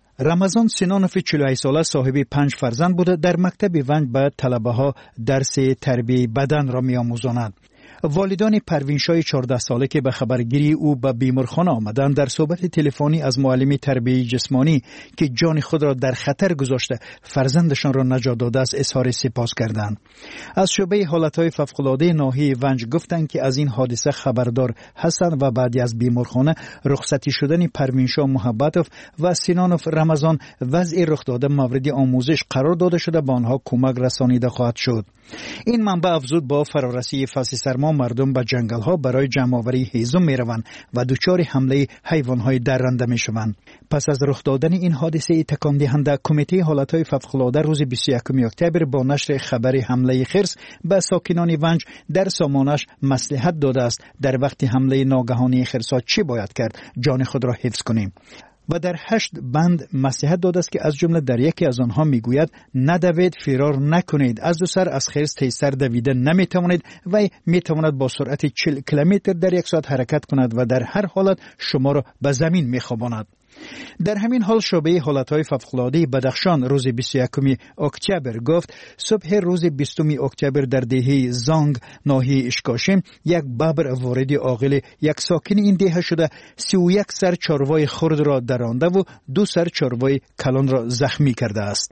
رمضان سینانوف چهل و هشت ساله صاحب پنج فرزند بوده. در مکتب ونج به طلبه ها درس تربیت بدن را میآموزاند. والدان پروینشاه چهارده ساله که به خبرگیری او به بیمارخانه آمدند در صحبت تلفنی از معلم تربیت جسمانی که جان خود را در خطر گذاشته فرزندشان را نجات داده است اظهار سپاس کردند. از شعبه حالتهای فوق‌العاده ناحیه ونج گفتند که از این حادثه خبردار هستند و بعد از بیمارخانه رخصتی شدن پروینشاه محبتوف و سینانوف رمضان وضع رخ داده مورد آموزش قرار داده شده به آنها کمک رسانیده خواهد شد. این منبع افزود با فرارسی فصل سرما مردم به جنگل ها برای جمع‌آوری هیزم می روند و دچار حمله حیوان های درنده می شوند. پس از رخ دادن این حادثه تکان دهنده کمیته حالتهای فوق‌العاده روز بیست و یکم اکتبر با نشر خبر حمله خرس به ساکنان ونج در سامانش مصلحت داده است در وقت حمله ناگهانی خرس‌ها چی باید کرد جان خود را حفظ کنیم. و در هشت بند مصلحت داده است که از جمله در یکی از آنها میگوید ندوید، فرار نکنید، از دو سر از خرس تیزتر دویده نمیتوانید و میتواند با سرعت چهل کیلومتر در یک ساعت حرکت کند و در هر حالت شما را به زمین میخواباند. در همین حال شعبه حالتهای فوق‌العاده بدخشان روز بیست و یکم اکتبر گفت صبح روز بیستم اکتبر در دهه زانگ ناحیه اشکاشم یک ببر وارد عاقل یک ساکن این دهه شده سی و یک سر چاروای خرد را درانده و دو سر چاروای کلان را زخمی کرده است.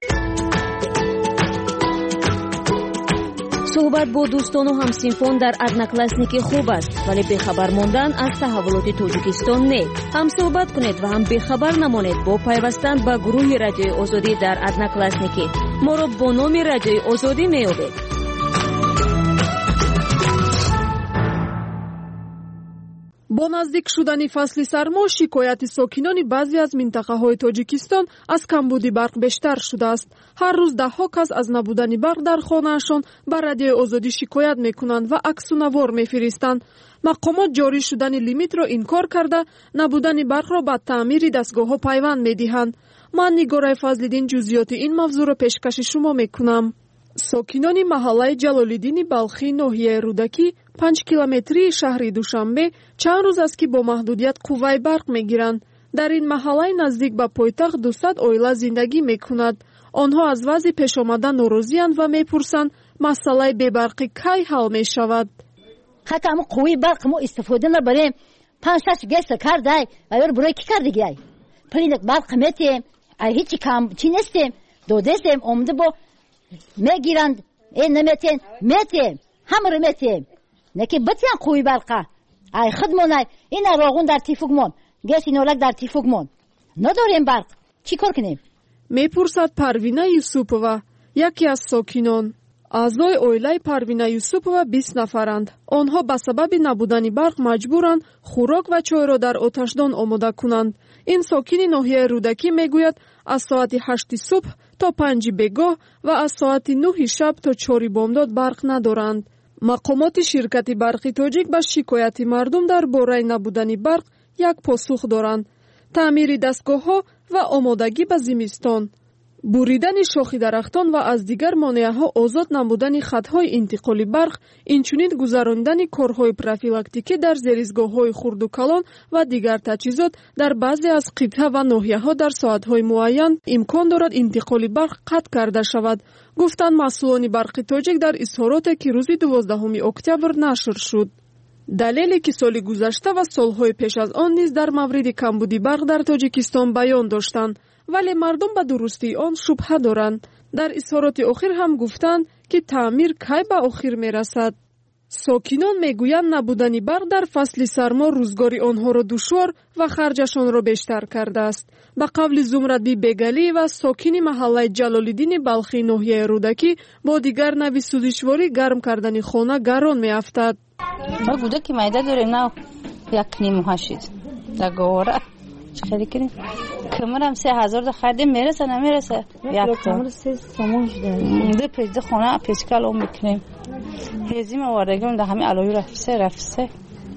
صحبت با دوستان و همسینفون در одноклассники خوب است ولی بخبر موندن از تحولات تاجیکستان نه. هم صحبت کنید و هم بخبر نمانید با پیوستن به گروه رادیوی آزادی در одноклассники. ما را با نام رادیوی آزادی میابید. با نزدیک شدن فصل سرما شکایت ساکنان بعضی از منطقه‌های تاجیکستان از کمبود برق بیشتر شده است. هر روز ده‌ها کس از نبودن برق در خانه‌شان به رادیوی آزادی شکایت می‌کنند و عکس و نوار می‌فرستند. مقامات جاری شدن لیمیت را انکار کرده نبودن برق را به تعمیر دستگاه‌ها پیوند می‌دهند. من نگارای فضل‌الدین جزئیات این موضوع را پیشکش شما می‌کنم. ساکنان محله جلال‌الدین بلخی ناحیه رودکی پنج کیلومتری شهر دوشنبه چند روز است که با محدودیت قوه برق میگیرند. در این محله نزدیک به پایتخت دویست عائله زندگی میکند. آنها از وضع پیش آمده ناراضی‌اند و میپرسند مسئله بی‌برقی کی حل میشود. حتی قوه برق ما استفاده نبریم پنج شش گیس کرده اگر برای کی کرده گیای پلینک برق میتیم هیچ کم چی نیستیم دودستیم اومده با میگیرند این نمیتین میتیم همه رو میتیم نکی بتیان قوی برقه ای خدمونه این راغون در تیفوگمون گیس اینولک در تیفوگمون نداریم برق چی کار کنیم؟ میپرسد پروینه یوسوپова یکی از ساکنان. اعضای اویلای پروینه یوسفова بیست نفرند. آنها به سبب نبودن برق مجبورند خوراک و چای را در آتشدان آماده کنند. این ساکن ناحیه رودکی میگوید از ساعت هشت صبح تا پنج بگاه و از ساعت نه شب تا چهار بامداد برق ندارند. مقامات شرکت برقی تاجیک به شکایت مردم در باره نبودن برق یک پاسخ دارند. تعمیر دستگاه‌ها و آمادگی به زمستان، بریدن شاخ درختان و از دیگر مانع‌ها آزاد نمودن خط‌های انتقال برق، اینچنین گذراندن کارهای پروفیلاکتیکی در زیرزگاه‌های خرد و کلان و دیگر تجهیزات در بعضی از قطعه و ناحیه‌ها در ساعت‌های معین امکان دارد انتقال برق قطع کرده شود، گفتند مسئولان برق تاجیک در اظهاراتی که روز دوازدهم اکتبر نشر شد. دلیلی که سال گذشته و سالهای پیش از آن نیز در مورد کمبود برق در تاجیکستان بیان داشتند، ولی مردم به درستی آن شبهه دارند. در اظهارات آخر هم گفتند که تعمیر کی به آخر می رسد. ساکنان میگویند نبودن برق در فصل سرما روزگار آنها را دشوار و خرجشان را بیشتر کرده است. به قول زمردی بیگلی و ساکن محله جلالالدین بلخی ناحیه رودکی، با دیگر نوع سوزشواری گرم کردن خانه گران می افتد. ما بوده که مایده داریم نه یک نیم هشید در گواره خیلی کنیم کمرم سه هزار ده خریدیم میرسه نمیرسه یک تا سه سامونش داریم ده پیچده خونه پیچکل اون میکنیم هزیم آوردگیم ده همین علایو رفسه رفسه.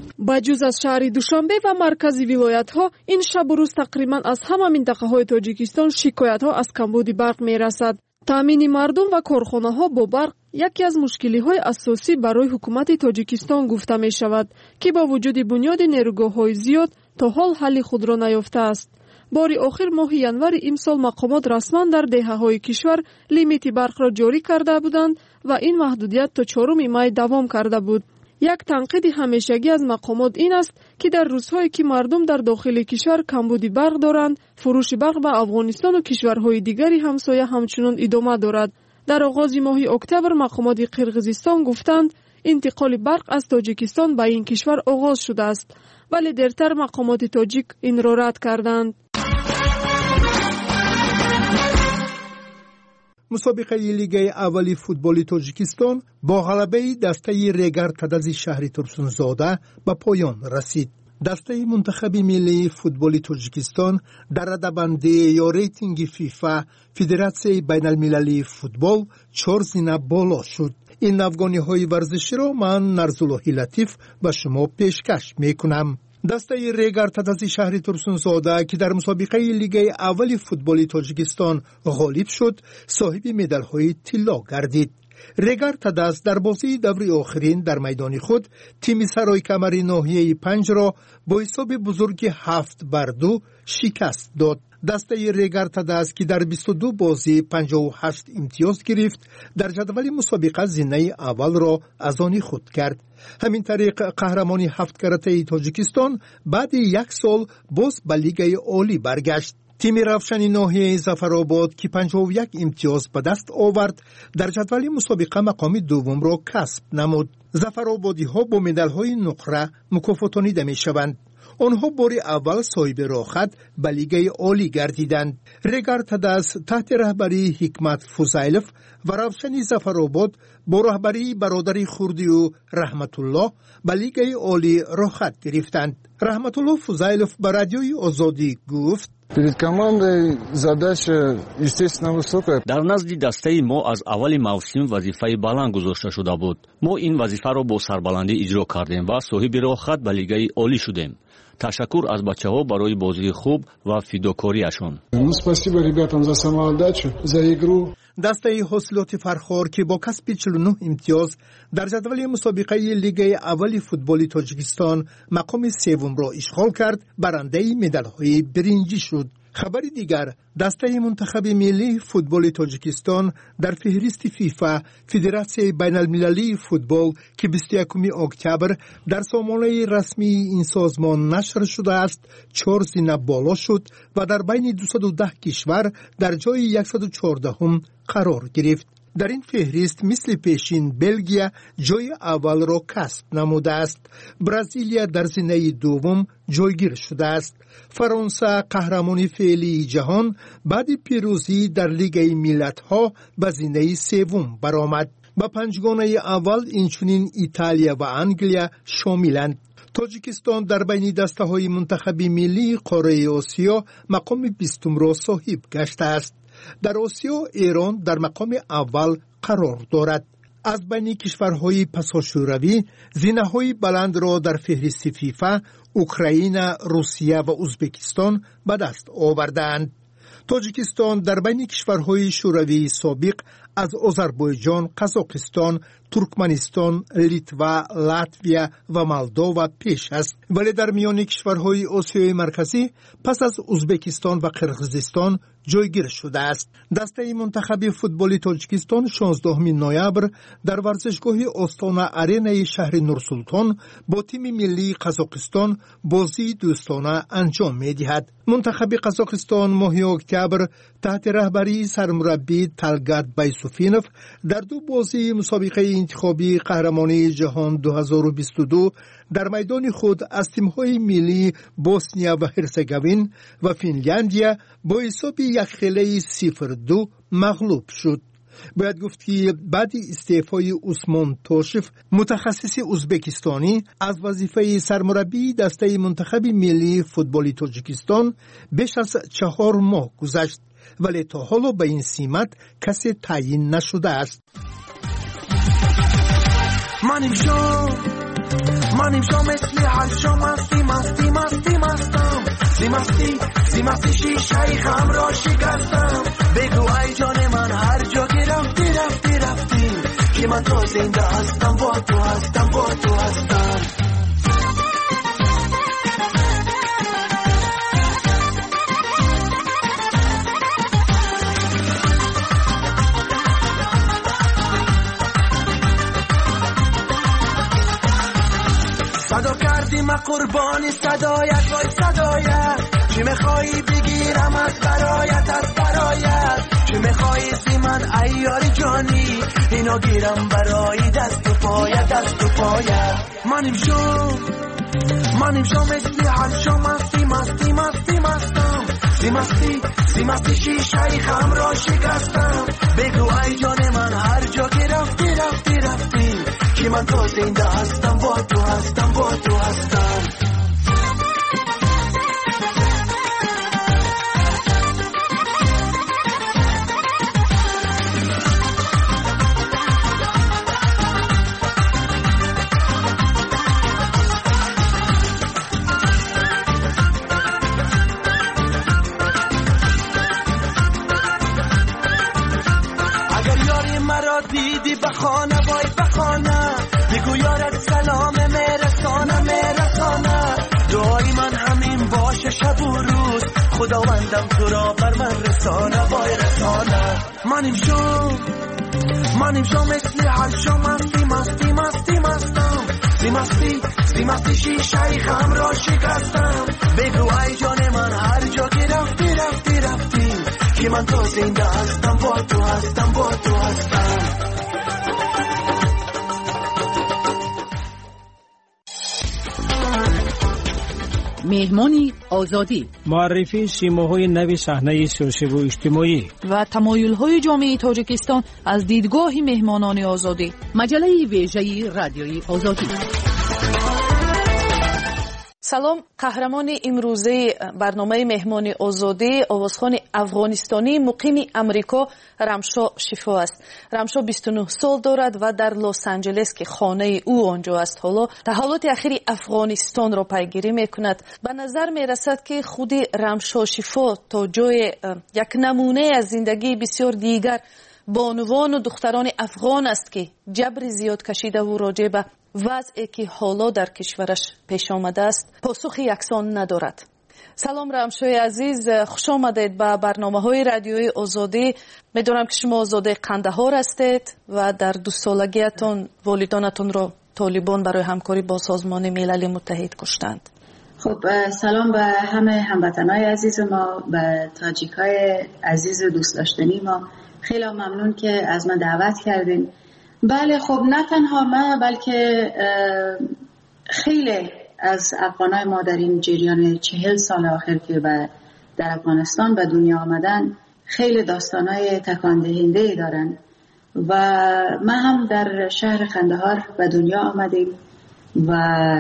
بجز از شهر دوشنبه و مرکزی ولایت ها، این شب و روز تقریبا از همه منطقه های تاجیکستان شکایت ها از کمبود برق میرسد. تامین مردم و کارخانه ها با برق یکی از مشکلی های اساسی برای حکومت تاجیکستان گفته می شود که با وجود بنیاد نیروگاه های زیاد تا حال حل خود را نیافته است. بار آخر ماه ینور امسال مقامات رسما در دهه های کشور لیمیت برق را جاری کرده بودند و این محدودیت تا چهارم می دوام کرده بود. یک تنقید همیشگی از مقامات این است که در روزهایی که مردم در داخل کشور کمبود برق دارند، فروش برق به افغانستان و کشورهای دیگری همسایه همچنان ادامه دارد. در آغاز ماه اکتبر مقامات قرقیزستان گفتند انتقال برق از تاجیکستان به این کشور آغاز شده است، ولی دیرتر مقامات تاجیک این را رد کردند. مسابقه لیگ اولی فوتبال تاجیکستان با غلبه دسته ریگر تدز شهر ترسونزاده به پایان رسید. دسته منتخب ملی فوتبال تاجیکستان در رده‌بندی یا ریتینگ فیفا فدراسیون بین المللی فوتبال چهار زینه بالا شد. این افغانی ورزشی را من نرزالله لطیف به شما پیشکش میکنم. دسته ریگر تدز شهر ترسونزاده که در مسابقه لیگ اولی فوتبال تاجیکستان غالب شد، صاحب مدال های طلا گردید. ریگر تدز در بازی دوری آخرین در میدان خود تیم سرای کمر ناحیه پنج را با حساب بزرگ هفت بر دو شکست داد. دسته ریگر تدز که در بیست و دو بازی پنجاه و هشت امتیاز گرفت، در جدول مسابقه زینه اول را از آن خود کرد. همین طریق قهرمانی هفت کرته تاجیکستان بعد یک سال باز به لیگ عالی برگشت. تیم روشن ناحیه ظفرآباد که پنجاه و یک امتیاز به دست آورد، در جدول مسابقه مقام دوم را کسب نمود. ظفرآبادی ها با مدال های نقره مکافاتانیده می شوند. آنها بار اول صاحب راحت به لیگ عالی گردیدند. ریگر تدز تحت رهبری حکمت فوزایلوف و روشن ظفرآباد با رهبری برادر خوردی و رحمت الله به لیگ عالی راحت گرفتند. رحمت الله فوزایلوف به رادیوی آزادی گفت: дар назди дастаи мо аз аввали мавсим вазифаи баланд гузошта шуда буд. мо ин вазифаро бо сарбаландӣ иҷро кардем ва соҳиби роҳат ба лигаи олӣ шудем. ташаккур аз бачаҳо барои бозии хуб ва фидокориашон. دسته حاصلات فرخار که با کسب چهل و نه امتیاز در جدول مسابقه لیگ اول فوتبال تاجیکستان مقام سوم را اشغال کرد، برنده مدال‌های برنجی شد. خبر دیگر، دسته منتخب ملی فوتبال تاجیکستان در فهرست فیفا فدراسیون بین المللی فوتبال که بیست و یکم اکتبر در سامانه رسمی این سازمان نشر شده است، چهار زینه بالا شد و در بین دویست و ده کشور در جای صد و چهارده هم قرار گرفت. در این فهرست مثل پیشین بلژیا جای اول را کسب نموده است. برزیلیا در زینه دوم جایگیر شده است. فرانسه قهرمان فعلی جهان بعد پیروزی در لیگ ملت‌ها به زینه سوم برآمد. با پنجگانه اول اینچنین ایتالیا و انگلیا شاملند. تاجیکستان در بین دسته های منتخب ملی قاره آسیا مقام بیستم را صاحب گشته است. در آسیا ایران در مقام اول قرار دارد. از بین کشورهای پساشوروی زینه‌های بلند را در فهرست فیفا اوکراین، روسیه و ازبکستان به دست آوردند. تاجیکستان در بین کشورهای شوروی سابق از آذربایجان، قزاقستان، ترکمنستان، لیتوا، لاتویا و مولداوا پیش است، ولی در میان کشورهای آسیای مرکزی پس از ازبکستان و قرقیزستان جایگیر شده است. دسته منتخب فوتبال تاجیکستان شانزدهم نوامبر در ورزشگاه آستانا آرینای شهر نورسولتان با تیم ملی قزاقستان بازی دوستانه انجام می‌دهد. منتخب قزاقستان ماه اکتبر تحت رهبری سرمربی تالگات بایسوفینوف در دو بازی مسابقه انتخابی قهرمانی جهان دو هزار و بیست و دو در میدان خود از تیم‌های ملی بوسنیا و هرزگوین و فنلاندیا با حساب یک خیلی صفر دو مغلوب شد. باید گفت که بعد استعفای عثمان توشف متخصص ازبکستانی از وظیفه سرمربی دسته منتخب ملی فوتبال تاجیکستان بیش از چهار ماه گذشت، ولی تا حالا به این سمت کسی تعیین نشده است. منیم شو منیم شو مثل هر شو مستی مستی مستی مستم سی مستی سی مستی شیشه خم را شکستم. بگو ای جان من هر جا که رفتی رفتی رفتی که من تو زنده هستم، با تو هستم، با تو هستم. صدا کردی ما قربانی صدایت وای صدایت، چی میخوایی بگیرم از برایت از برایت، چی میخوایی سی من ایاری جانی اینو گیرم برای دست و پایت دست و پایت. منیم شو منیم شو مثلی هر شو مستی مستی مستی مستم سی مستی سی مستی شیشه خم را شکستم. بگو ای جان من هر جا که رفتی رفتی رفتی که من تو زنده هستم، با تو هستم، با تو هستم. اگر یاری مرا دیدی بخانه وای بخانه، بگو یارت سلام میرسانه میرسانه. دعای من همین باشه شب و روز، خداوندم تو را بر من رسانه وای رسانه. منیم شو منیم شو مثل هر شو مستی مستی مستی مستم سی مستی سی مستی شیشه خم را شکستم. بگو ای جان من هر جا که رفتی رفتی رفتی که من تو زنده هستم، با تو هستم، با تو هستم. مهمانی آزادی، معرفی سیماهای نوی صحنه سیاسی و اجتماعی و تمایل‌های جامعه تاجیکستان از دیدگاه مهمانان آزادی. مجله ویژه رادیوی آزادی. سلام، قهرمان امروزه برنامه مهمانی آزادی آوازخوان افغانستانی مقیم امریکا رمشا شفا است. رمشا بیست و نه سال دارد و در لس آنجلس که خانه او آنجا است حالا تحولات اخیر افغانستان را پیگیری میکند. به نظر میرسد که خود رمشا شفا تا جای یک نمونه از زندگی بسیار دیگر بانوان و دختران افغان است که جبر زیاد کشیده و راجع به وضعی که حالا در کشورش پیش آمده است پاسخ یکسان ندارد. سلام رمشای عزیز، خوش آمدید به برنامه های رادیوی آزادی. میدونم که شما آزاده قندهار هستید و در دو سالگیتان والدانتون را طالبان برای همکاری با سازمان ملل متحد کشتند. خب سلام به همه هموطنای عزیز ما، به تاجیکای عزیز و دوست داشتنی ما. خیلی ممنون که از من دعوت کردین. بله خب نه تنها من بلکه خیلی از افغانای ما در این جریان چهل سال آخر که در افغانستان به دنیا آمدن خیلی داستانای تکان دهنده دارن و ما هم در شهر قندهار به دنیا آمدیم و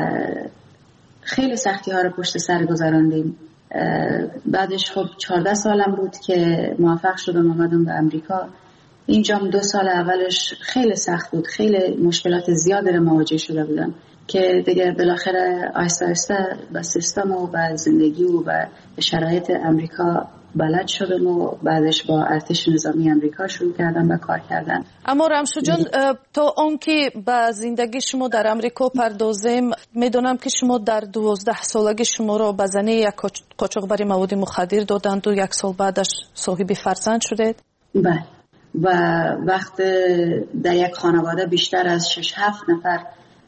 خیلی سختی ها رو پشت سر گذراندیم. بعدش خب چهارده سالم بود که موفق شدم آمدم به امریکا. اینجا دو سال اولش خیلی سخت بود، خیلی مشکلات زیادی رو مواجه شده بودم که دیگه بالاخره آهسته آهسته به سیستم و به زندگی و به شرایط امریکا بلد شدم و بعدش با ارتش نظامی امریکا شروع کردم به کار کردن. اما رمشو جان، تا اون که به زندگی شما در امریکا پردازیم، میدونم که شما در دوازده سالگی شما را به زنی یک قاچاقبر مواد مخدر دادند و یک سال بعدش صاحب فرزند شدید؟ بله. و وقت در یک خانواده بیشتر از شش هفت نفر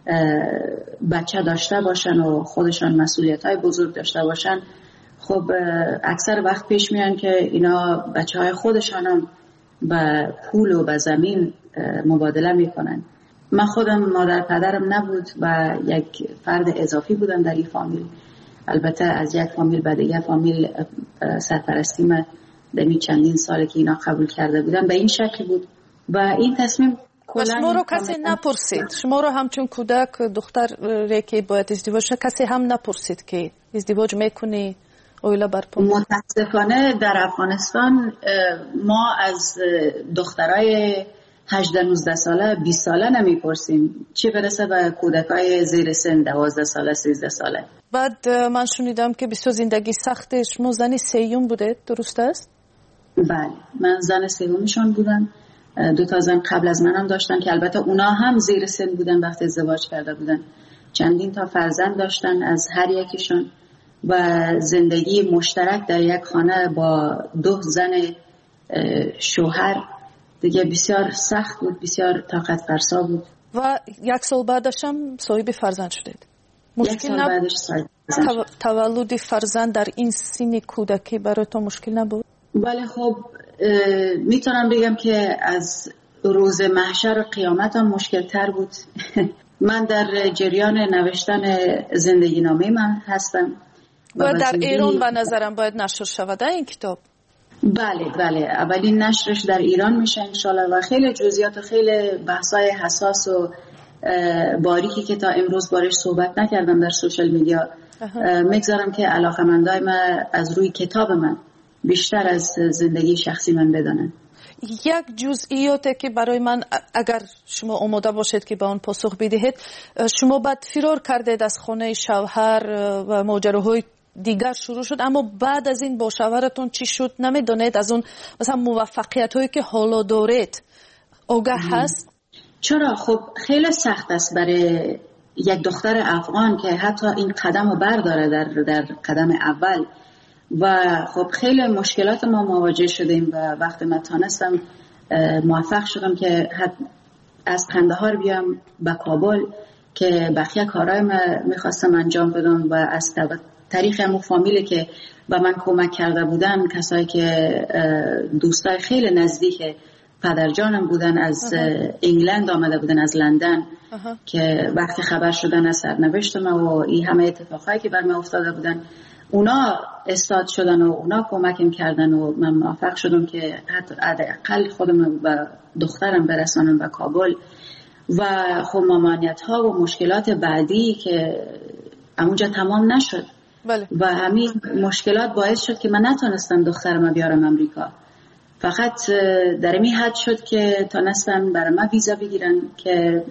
بچه داشته باشن و خودشان مسئولیت های بزرگ داشته باشن، خب اکثر وقت پیش میان که اینا بچه های خودشان هم به پول و به زمین مبادله میکنن. من خودم مادر پدرم نبود و یک فرد اضافی بودم در این فامیل. البته از یک فامیل به دیگه فامیل سرپرستی من دمی چندین ساله که اینا قبول کرده بودن به این شکل بود و این تصمیم و شما رو کسی نپرسید؟ شما رو همچون کودک دختر که باید ازدواج شد کسی هم نپرسید که ازدواج میکنی؟ متاسفانه در افغانستان ما از دخترای هجده نوزده ساله بیست ساله نمیپرسیم، چه برسه به کودکای زیر سن دوازده ساله سیزده ساله. بعد من شنیدم که بسیار زندگی سخته. شما زن سیوم بوده، درست است؟ بله، من زن سیومشان بودم. دو تا زن قبل از منم داشتن که البته اونا هم زیر سن بودن وقتی ازدواج کرده بودن. چندین تا فرزند داشتن از هر یکیشون و زندگی مشترک در یک خانه با دو زن شوهر دیگه بسیار سخت بود، بسیار طاقت فرسا بود. و یک سال بعدش هم صاحب فرزند شدید. مشکل نبود؟ تولد فرزند در این سن کودکی برای تو مشکل نبود؟ بله، خب میتونم بگم که از روز محشر و قیامت هم مشکل تر بود. من در جریان نوشتن زندگی نامه من هستم و در ایران به نظرم باید نشر شود این کتاب. بله بله، اولین نشرش در ایران میشه انشالله و خیلی جزئیات و خیلی بحثای حساس و باریکی که تا امروز بارش صحبت نکردم در سوشال میدیا میگذارم که علاقمندای من از روی کتاب من بیشتر از زندگی شخصی من بدانن. یک جزئیاتی که برای من اگر شما آماده باشید که به آن پاسخ بدهید، شما بعد فرار کردید از خانه شوهر و ماجراهای دیگر شروع شد، اما بعد از این با شوهرتون چی شد نمیدونید؟ از اون مثلا موفقیت هایی که حالا دارید آگاه هست؟ چرا؟ خب خیلی سخت است برای یک دختر افغان که حتی این قدم رو برداره در, در قدم اول و خب خیلی مشکلات ما مواجه شدیم و وقتی من تانستم موفق شدم که از قندهار بیام به کابل که بقیه کارهای من میخواستم انجام بدم و از طریق همون فامیلی که به من کمک کرده بودن، کسایی که دوستای خیلی نزدیک پدرجانم بودن از انگلند آمده بودن، از لندن اه. که وقتی خبر شدن از سرنوشت من و این همه اتفاقایی که بر من افتاده بودن اونا استاد شدن و اونا کمکم کردن و من موفق شدم که حتی حداقل خودم و دخترم برسانم به کابل. و خب ممانعت ها و مشکلات بعدی که اونجا تمام نشد بله. و همین مشکلات باعث شد که من نتونستم دخترم بیارم امریکا. فقط در این حد شد که تونستن برای من ویزا بگیرن که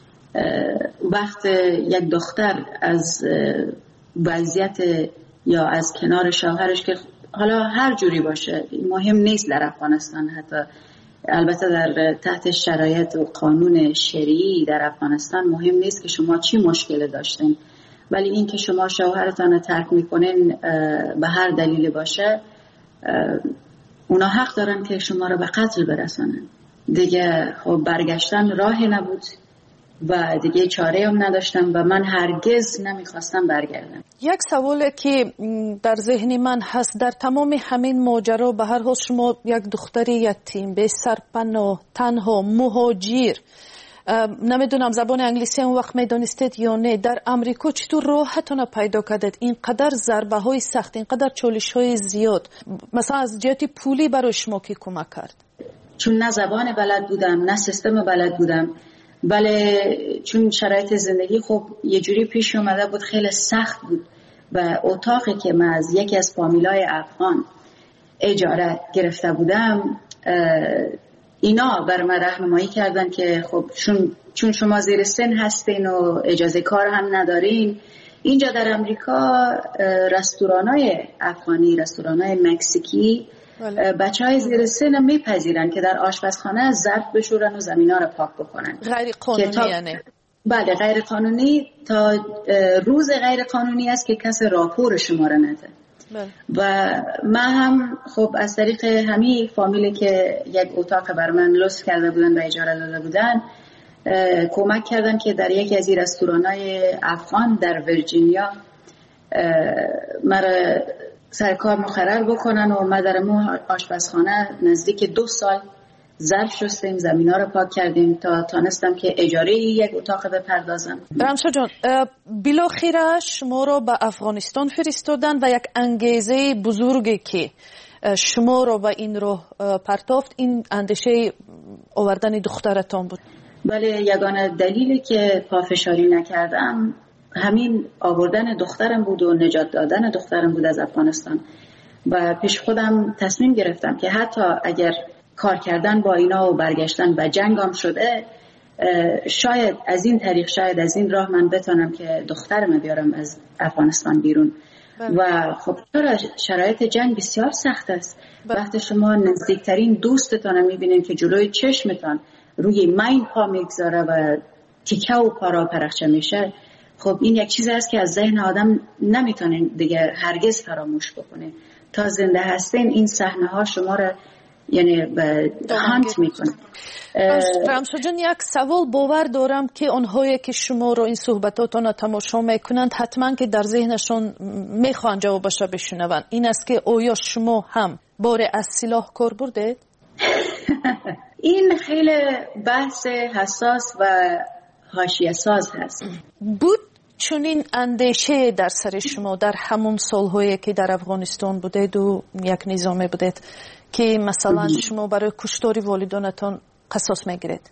وقت یک دختر از وضعیت یا از کنار شوهرش که حالا هر جوری باشه مهم نیست در افغانستان، حتی البته در تحت شرایط و قانون شرعی در افغانستان مهم نیست که شما چی مشکل داشتین، ولی این که شما شوهرتان ترک میکنین به هر دلیلی باشه اونا حق دارن که شما رو به قتل برسانن. دیگه خب برگشتن راهی نبود و دیگه چاره هم نداشتم و من هرگز نمیخواستم برگردم. یک سوالی که در ذهن من هست، در تمام همین ماجرا به هر حال شما یک دختر یتیم به سرپناه تنها مهاجر، نمیدونم زبان انگلیسی اون وقت میدونستید یا نه، در امریکا چطور راحتون پیدا کردید؟ اینقدر ضربه های سخت، اینقدر چالش های زیاد، مثلا از جهت پولی برای شما کی کمک کرد؟ چون نه زبان بلد بودم نه سیستم بلد بودم، بله چون شرایط زندگی خب یه جوری پیش اومده بود، خیلی سخت بود و اتاقی که من از یکی از فامیلای افغان اجاره گرفته بودم اینا بر من راهنمایی کردن که خب چون چون شما زیر سن هستین و اجازه کار هم ندارین، اینجا در امریکا رستورانای افغانی، رستورانای مکزیکی بچه های زیر سن میپذیرن که در آشپزخانه ظرف بشورن و زمینا رو پاک بکنن. غیر قانونی یعنی؟ بله غیر قانونی، تا روز غیر قانونی است که کس راپور شما رو نده. بله. و من هم خب از طریق همین فامیلی که یک اتاق بر من لطف کرده بودن و اجاره داده بودن کمک کردن که در یکی از این رستورانای افغان در ویرجینیا مرا سرکار مقرر بکنن و ما در مو آشپزخانه نزدیک دو سال ظرف شستیم، زمینا رو پاک کردیم تا تانستم که اجاره یک اتاق بپردازم. رمشا جان، بالاخره شما رو به افغانستان فرستادن و یک انگیزه بزرگی که شما رو به این رو پرتافت این اندیشه آوردن دخترتان بود. بله، یگانه دلیلی که پافشاری نکردم همین آوردن دخترم بود و نجات دادن دخترم بود از افغانستان و پیش خودم تصمیم گرفتم که حتی اگر کار کردن با اینا و برگشتن به جنگام شده شاید از این طریق، شاید از این راه من بتونم که دخترم بیارم از افغانستان بیرون. بله. و خب شرایط جنگ بسیار سخت است. بله. وقتی شما نزدیکترین دوستتان میبینین که جلوی چشمتان روی مین پا میگذاره و تیکه و پارا پرخچه میشه، خب این یک چیز است که از ذهن آدم نمیتونین دیگه هرگز فراموش بکنه. تا زنده هستین این صحنه ها شما را یعنی هانت میکنه. رمشا جان، یک سوال باور دارم که اونهایی که شما رو این صحبتاتون رو تماشا میکنند حتما که در ذهنشون میخوان جوابش رو بشنون، این است که آیا شما هم بار از سلاح کار بردید؟ این خیلی بحث حساس و حاشیه ساز هست. بود چنین اندیشه در سر شما در همون سالهایی که در افغانستان بودید و یک نظامی بودید که مثلا شما برای کشتاری والدانتان قصاص میگیرید؟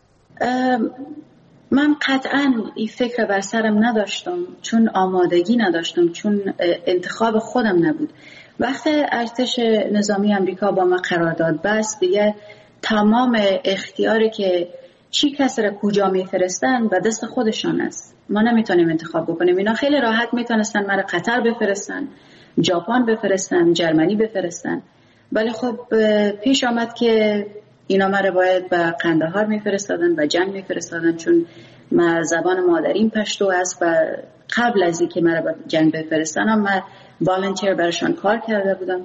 من قطعا این فکر بر سرم نداشتم، چون آمادگی نداشتم، چون انتخاب خودم نبود. وقتی ارتش نظامی امریکا با ما قرارداد بست، دیگه تمام اختیاری که چی کس را کجا میفرستن به دست خودشان است. ما نمیتونیم انتخاب بکنیم. اینا خیلی راحت میتونستن مرا قطر بفرستن، ژاپن بفرستن، جرمنی بفرستن، ولی خب پیش آمد که اینا مرا باید به قندهار میفرستادن، به جنگ میفرستادن، چون ما زبان مادریم پشتو است و قبل از اینکه مرا به جنگ بفرستن من والنتیر براشون کار کرده بودم.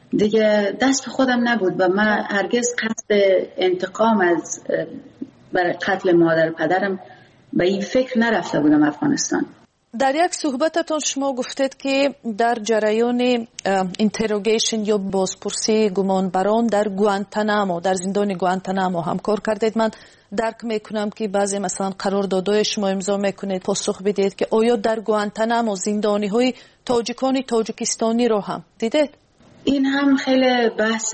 دیگه دست خودم نبود و من هرگز قصد انتقام از برای قتل مادر پدرم به این فکر نرفته بودم افغانستان. در یک صحبتتون شما گفتید که در جریان اینتروگیشن یا بازپرسی گمانبران در گوانتانامو، در زندان گوانتانامو هم کار کردید. من درک میکنم که بعضی مثلا قراردادهای شما امضا میکنید پاسخ بدید که آیا در گوانتانامو زندانی های تاجیکانی تاجیکستانی رو هم دیدید؟ این هم خیلی بحث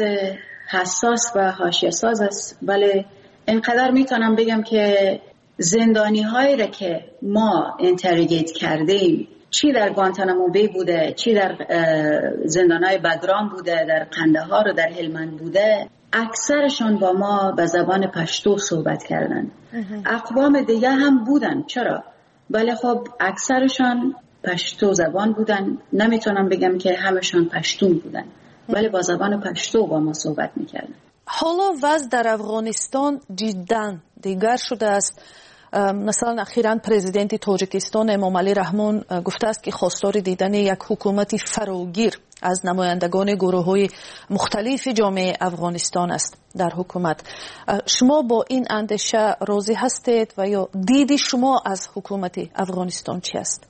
حساس و حاشیه ساز است، ولی اینقدر میتونم بگم که زندانی هایی را که ما اینتروگیت کردیم، چی در گوانتانامو بی بوده، چی در زندان های بگرام بوده، در قندهار و در هلمند بوده، اکثرشان با ما به زبان پشتو صحبت کردن. اقوام دیگه هم بودن، چرا؟ ولی خب اکثرشان پشتو زبان بودن. نمیتونم بگم که همشان پشتون بودن، ولی با زبان پشتو با ما صحبت میکردن. حالا وضع در افغانستان جداً دیگر شده است. مثلا اخیراً پرزیدنت تاجیکستان امام علی رحمان گفته است که خواستار دیدن یک حکومت فراگیر از نمایندگان گروه‌های مختلف جامعه افغانستان است در حکومت. شما با این اندیشه راضی هستید و یا دیدی شما از حکومت افغانستان چی است؟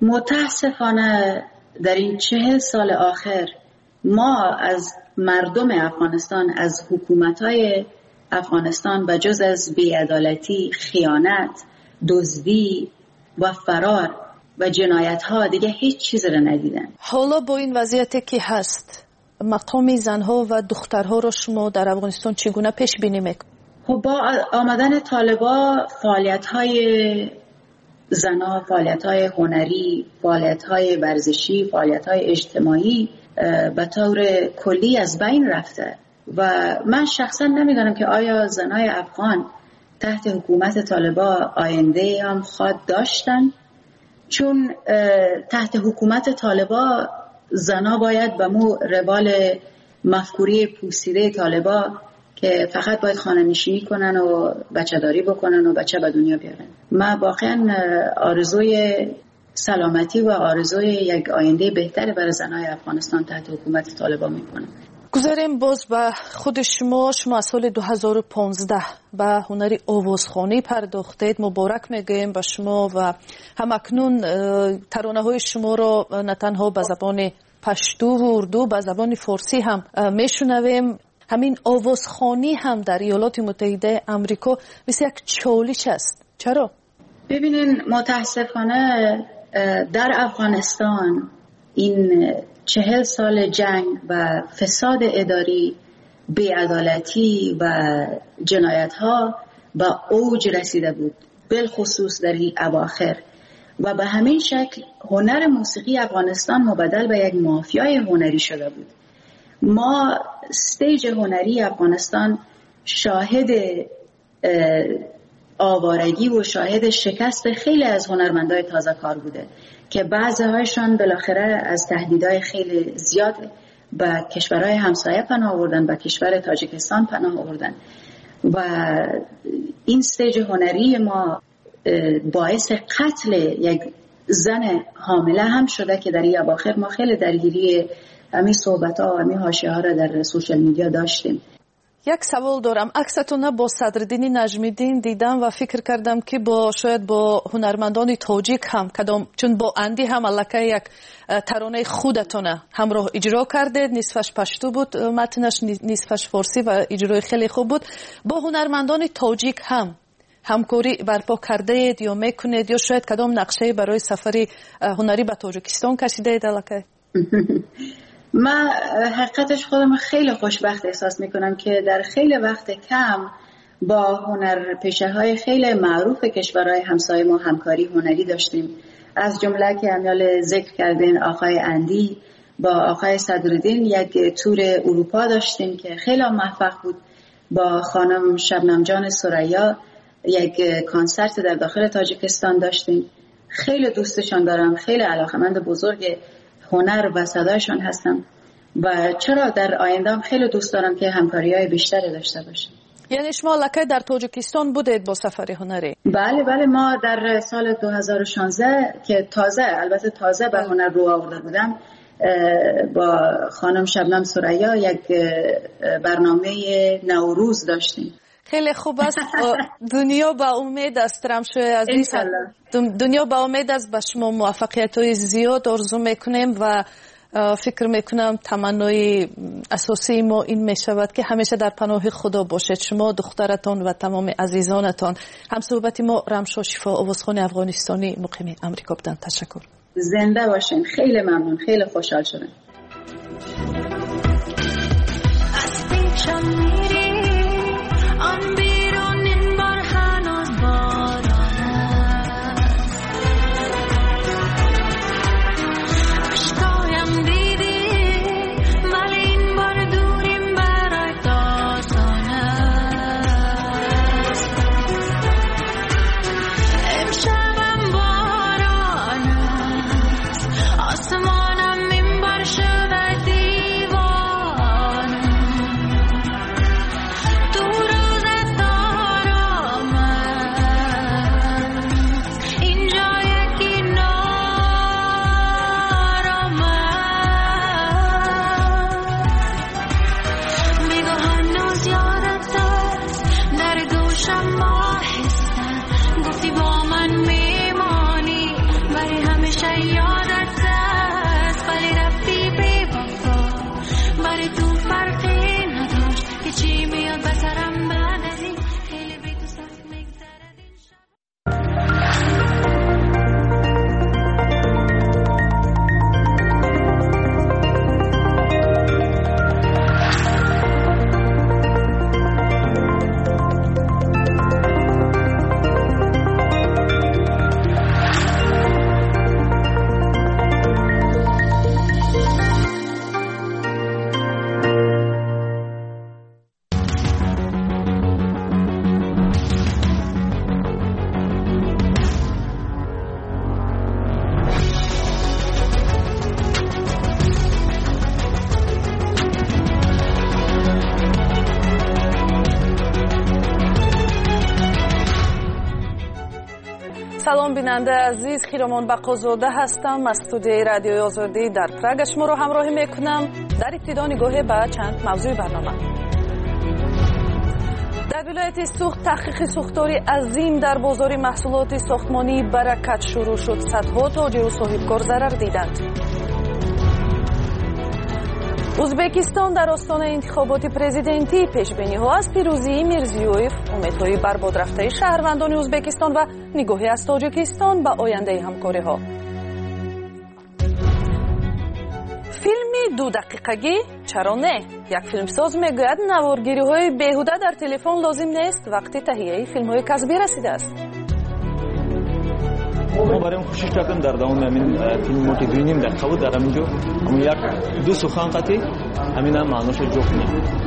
متاسفانه در این چهل سال آخر ما از مردم افغانستان، از حکومت‌های افغانستان و جز از بی‌عدالتی، خیانت، دزدی و فرار و جنایت‌ها دیگه هیچ چیز را ندیدن. حالا با این وضعیتی که هست مقام زنها و دخترها رو شما در افغانستان چگونه پیش بینی میکنید؟ خب با آمدن طالبا فعالیت‌های زنها، فعالیت‌های هنری، فعالیت‌های ورزشی، فعالیت‌های اجتماعی به طور کلی از بین رفته و من شخصا نمیدونم که آیا زنای افغان تحت حکومت طالبا آینده هم خواد داشتن، چون تحت حکومت طالبا زنا باید به مو روال مفکوری پوسیده طالبا که فقط باید خانه نشینی کنن و بچه داری بکنن و بچه به دنیا بیارن. من واقعا آرزوی سلامتی و آرزوی یک آینده بهتر برای زنهای افغانستان تحت حکومت طالبا میکنم. گذاریم باز به خود شما. شما از سال دو هزار و پانزده به هنری آوازخوانی پرداختید. مبارک میگویم به شما و همکنون ترانه های شما را نه تنها به زبان پشتو و اردو به زبان فارسی هم میشنویم. همین آوازخوانی هم در ایالات متحده آمریکا مثل یک چالش است. چرا؟ ببینین متاسفانه در افغانستان این چهل سال جنگ و فساد اداری، بی‌عدالتی و جنایت ها به اوج رسیده بود، بالخصوص در این اواخر، و به همین شکل هنر موسیقی افغانستان مبدل به یک مافیای هنری شده بود. ما استیج هنری افغانستان شاهد آوارگی و شاهد شکست خیلی از هنرمندای تازه کار بوده که بعضی هایشان بالاخره از تهدیدهای خیلی زیاد به کشورهای همسایه پناه آوردن، به کشور تاجیکستان پناه آوردن و این استیج هنری ما باعث قتل یک زن حامله هم شده که در این اواخر ما خیلی درگیری همین صحبت ها و همین حاشیه ها را در سوشال میدیا داشتیم. یک سوال دارم. عکستون با صدرالدین نجمیدین دیدم و فکر کردم که با شاید با هنرمندان تاجیک هم کدام، چون با اندی هم الکه یک ترانه خودتون همراه اجرا کردید، نصفش پشتو بود متنش، نصفش فارسی و اجرای خیلی خوب بود. با هنرمندان تاجیک هم همکاری برپا کرده اید یا میکنید یا شاید کدام نقشه برای سفری هنری به تاجیکستان کشیده اید الکه؟ من حقیقتش خودم خیلی خوشبخت احساس میکنم که در خیلی وقت کم با هنر پیشه های خیلی معروف کشورهای همسایه ما همکاری هنری داشتیم. از جمله که امیال ذکر کردین آقای اندی با آقای صدرالدین یک تور اروپا داشتیم که خیلی موفق بود. با خانم شبنم جان ثریا یک کنسرت در داخل تاجیکستان داشتیم. خیلی دوستشان دارم، خیلی علاقمند بزرگ هنر و صدایشان هستم و چرا در آینده هم خیلی دوست دارم که همکاری‌های بیشتری داشته باشیم. یعنی شما لکه در تاجیکستان بودید با سفر هنری؟ بله بله، ما در سال دو هزار و شانزده که تازه البته تازه به هنر رو آورده بودم با خانم شبنم ثریا یک برنامه نوروز داشتیم. خیلی خوب است. دنیا با امید است رمشو عزیز، دنیا با امید است. به شما موفقیت‌های زیاد آرزو میکنیم و فکر میکنم تمنای اساسی ما این میشود که همیشه در پناه خدا باشید شما، دخترتان و تمام عزیزانتان. هم صحبت ما رمشو شفا آوازخوان افغانستانی مقیم امریکا بودن. تشکر. زنده باشین. خیلی ممنون، خیلی خوشحال شدم. آن بیرون این بار هنوز باران است، اشتایم دیدی ولی این بار دوریم برای داستان است. امشبم باران است، آسمانم این بار شده دیوانه. سلام بیننده عزیز، خیرمان بقازاده هستم از استودیوی رادیوی آزادی در پراگ. شما رو همراهی میکنم در ابتدا نگاه به چند موضوع برنامه. در ولایت سوخت تحقیق سوختاری عظیم در بازار محصولات ساختمانی برکت شروع شد. صدها تاجر و صاحبکار ضرر دیدند. ازبکستان در آستانه انتخابات پرزیدنتی پیش‌بینی‌ها از پیروزی میرزیویف، امیدهای برباد رفته شهروندان ازبکستان و نگاهی از تاجیکستان به آینده همکاری‌ها. فیلمی دو دقیقگی چرا نه؟ یک فیلمساز میگوید نوارگیری‌های بیهوده در تلفن لازم نیست وقتی تهیه فیلم‌های کسبی رسیده است. ما برایم کوشش کردیم در دوام همین فیلم که ببینیم در خود در همینجا اما یک دو سخن قطعی همین هم معناش جفت نیم.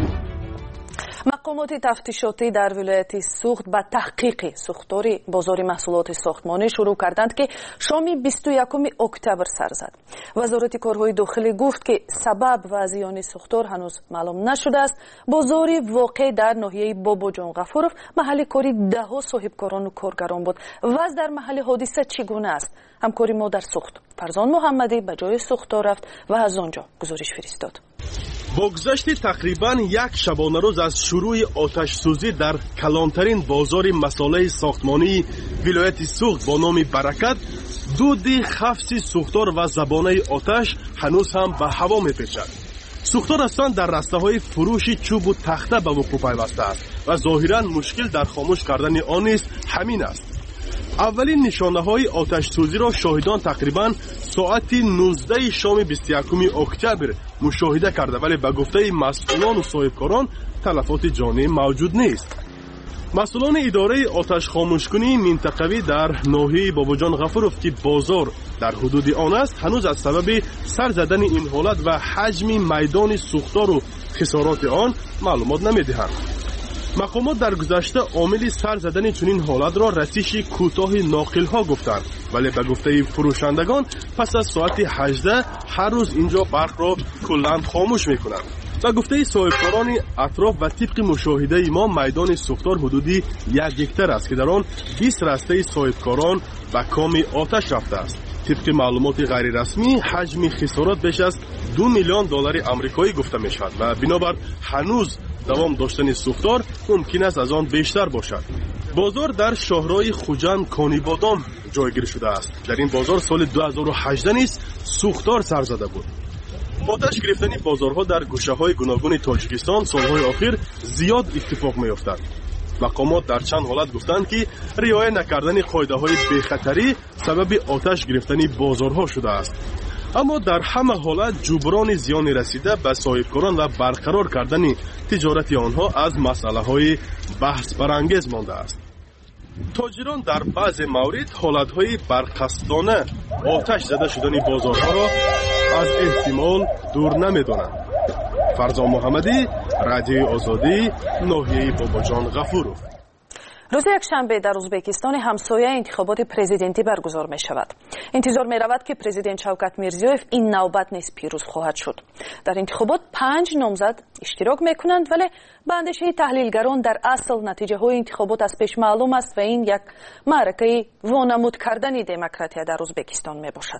مقامات تفتیشاتی در ولایت سوخت به تحقیق سوختاری بازار محصولات ساختمانی شروع کردند که شام بیست و یکم اکتبر سر زد. وزارت کارهای داخلی گفت که سبب و زیان سوختار هنوز معلوم نشده است. بازاری واقع در ناحیه بابا جان غفورов محل کاری ده ها صاحبکاران و کارگران بود. وضع در محل حادثه چگونه است؟ همکاری ما در سوخت. فرزان محمدی به جای سوختار رفت و از آنجا گزارش فرستاد. با گذشت تقریبا یک شبانه روز از شروع آتش سوزی در کلانترین بازار مساله ساختمانی ولایت سوخت با نام برکت، دود خفت سوختار و زبانه آتش هنوز هم به هوا میپیچد. سوختار اصلا در رسته های فروش چوب و تخته به وقوع پیوسته است و ظاهرا مشکل در خاموش کردن آن نیز همین است. اولین نشانه های آتش سوزی را شاهدان تقریبا ساعت نوزده شام بیست و یکم اکتبر مشاهده کرده، ولی به گفته مسئولان و صاحبکاران تلفات جانی موجود نیست. مسئولان اداره آتش خاموشکنی منطقوی در ناحیه بابا جان غفورov که بازار در حدود آن است هنوز از سبب سر زدن این حالت و حجم میدان سوختار و خسارات آن معلومات نمیدهند. مقامات در گذشته عامل سر زدن چنین حالت را رسیش کوتاه ناقل ها گفتند، ولی به گفته فروشندگان پس از ساعت هجده هر روز اینجا برق را کلاً خاموش میکنند. به گفته صاحبکاران اطراف و طبق مشاهده ما میدان سوختار حدودی یک هکتار است که در آن بیست رسته صاحبکاران به کام آتش رفته است. طبق معلومات غیر رسمی حجم خسارات بیش از دو میلیون دلار آمریکایی گفته می شود و بنابر هنوز دوام داشتن سوختار ممکن است از آن بیشتر باشد. بازار در شهرهای خوجند کانیبادام جایگیر شده است. در این بازار سال دو هزار و هجده نیز سوختار سر زده بود. آتش گرفتن بازارها در گوشه‌های گوناگون تاجیکستان سالهای اخیر زیاد اتفاق می‌افتد. مقامات در چند حالت گفتند که رعایت نکردن قاعده‌های بی‌خطری سبب آتش گرفتن بازارها شده است. اما در همه حالت جبران زیان رسیده به صاحبکاران و برقرار کردن تجارت آنها از مسئله‌های بحث برانگیز مانده است. تاجران در بعض موارد حالت‌های برقصدانه آتش زده شدن بازارها را از احتمال دور نمی‌دانند. فرزان محمدی، رادیوی آزادی، ناحیه بابا جان غفورov. روز یکشنبه در ازبکستان همسایه انتخابات پرزیدنتی برگزار می شود. انتظار می رود که پرزیدنت شوکت میرزیویف این نوبت نیز پیروز خواهد شد. در انتخابات پنج نامزد اشتراک می کنند، ولی به اندیشه تحلیلگران در اصل نتیجه های انتخابات از پیش معلوم است و این یک معرکه وانمود کردن دموکراسی در ازبکستان می باشد.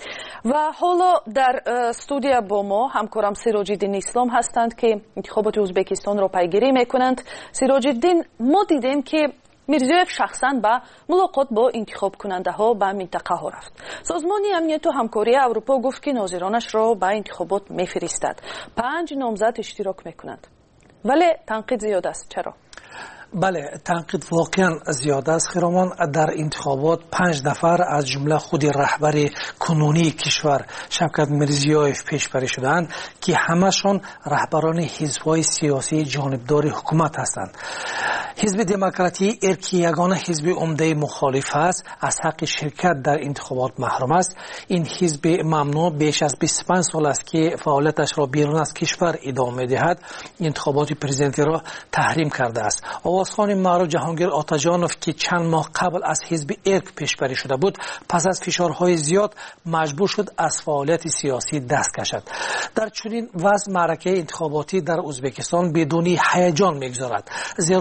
و حالا در استودیو با ما همکارم سیراج الدین اسلام هستند که انتخابات ازبکستان را پیگیری میکنند. سیراج الدین، ما دیدیم که میرزیویف شخصا به ملاقات با انتخاب کننده ها به منطقه ها رفت. سازمان امنیت و همکاری اروپا گفت که ناظرانش را به انتخابات میفرستد. پنج نامزد اشتراک میکنند، ولی تنقید زیاد است. چرا؟ بله، تنقید واقعا زیاد است. خیرامان، در انتخابات پنج نفر از جمله خود رهبر کنونی کشور شوکت میرزیویف پیشبری شدند که همشون رهبران حزب‌های سیاسی جانبدار حکومت هستند. حزب دموکراتی ارکی یگانه حزب عمده مخالف است، از حق شرکت در انتخابات محروم است. این حزب ممنوع بیش از بیست و پنج سال است که فعالیتش را بیرون از کشور ادامه می‌دهد. انتخابات پرزیدنتی را تحریم کرده است. آوازخوان معروف جهانگیر آتاجانوف که چند ماه قبل از حزب ارک پیشبری شده بود، پس از فشارهای زیاد مجبور شد از فعالیت سیاسی دست کشد. در چنین وضع معرکه انتخاباتی در ازبکستان بدون هیجان می‌گذرد، زیرا رقیب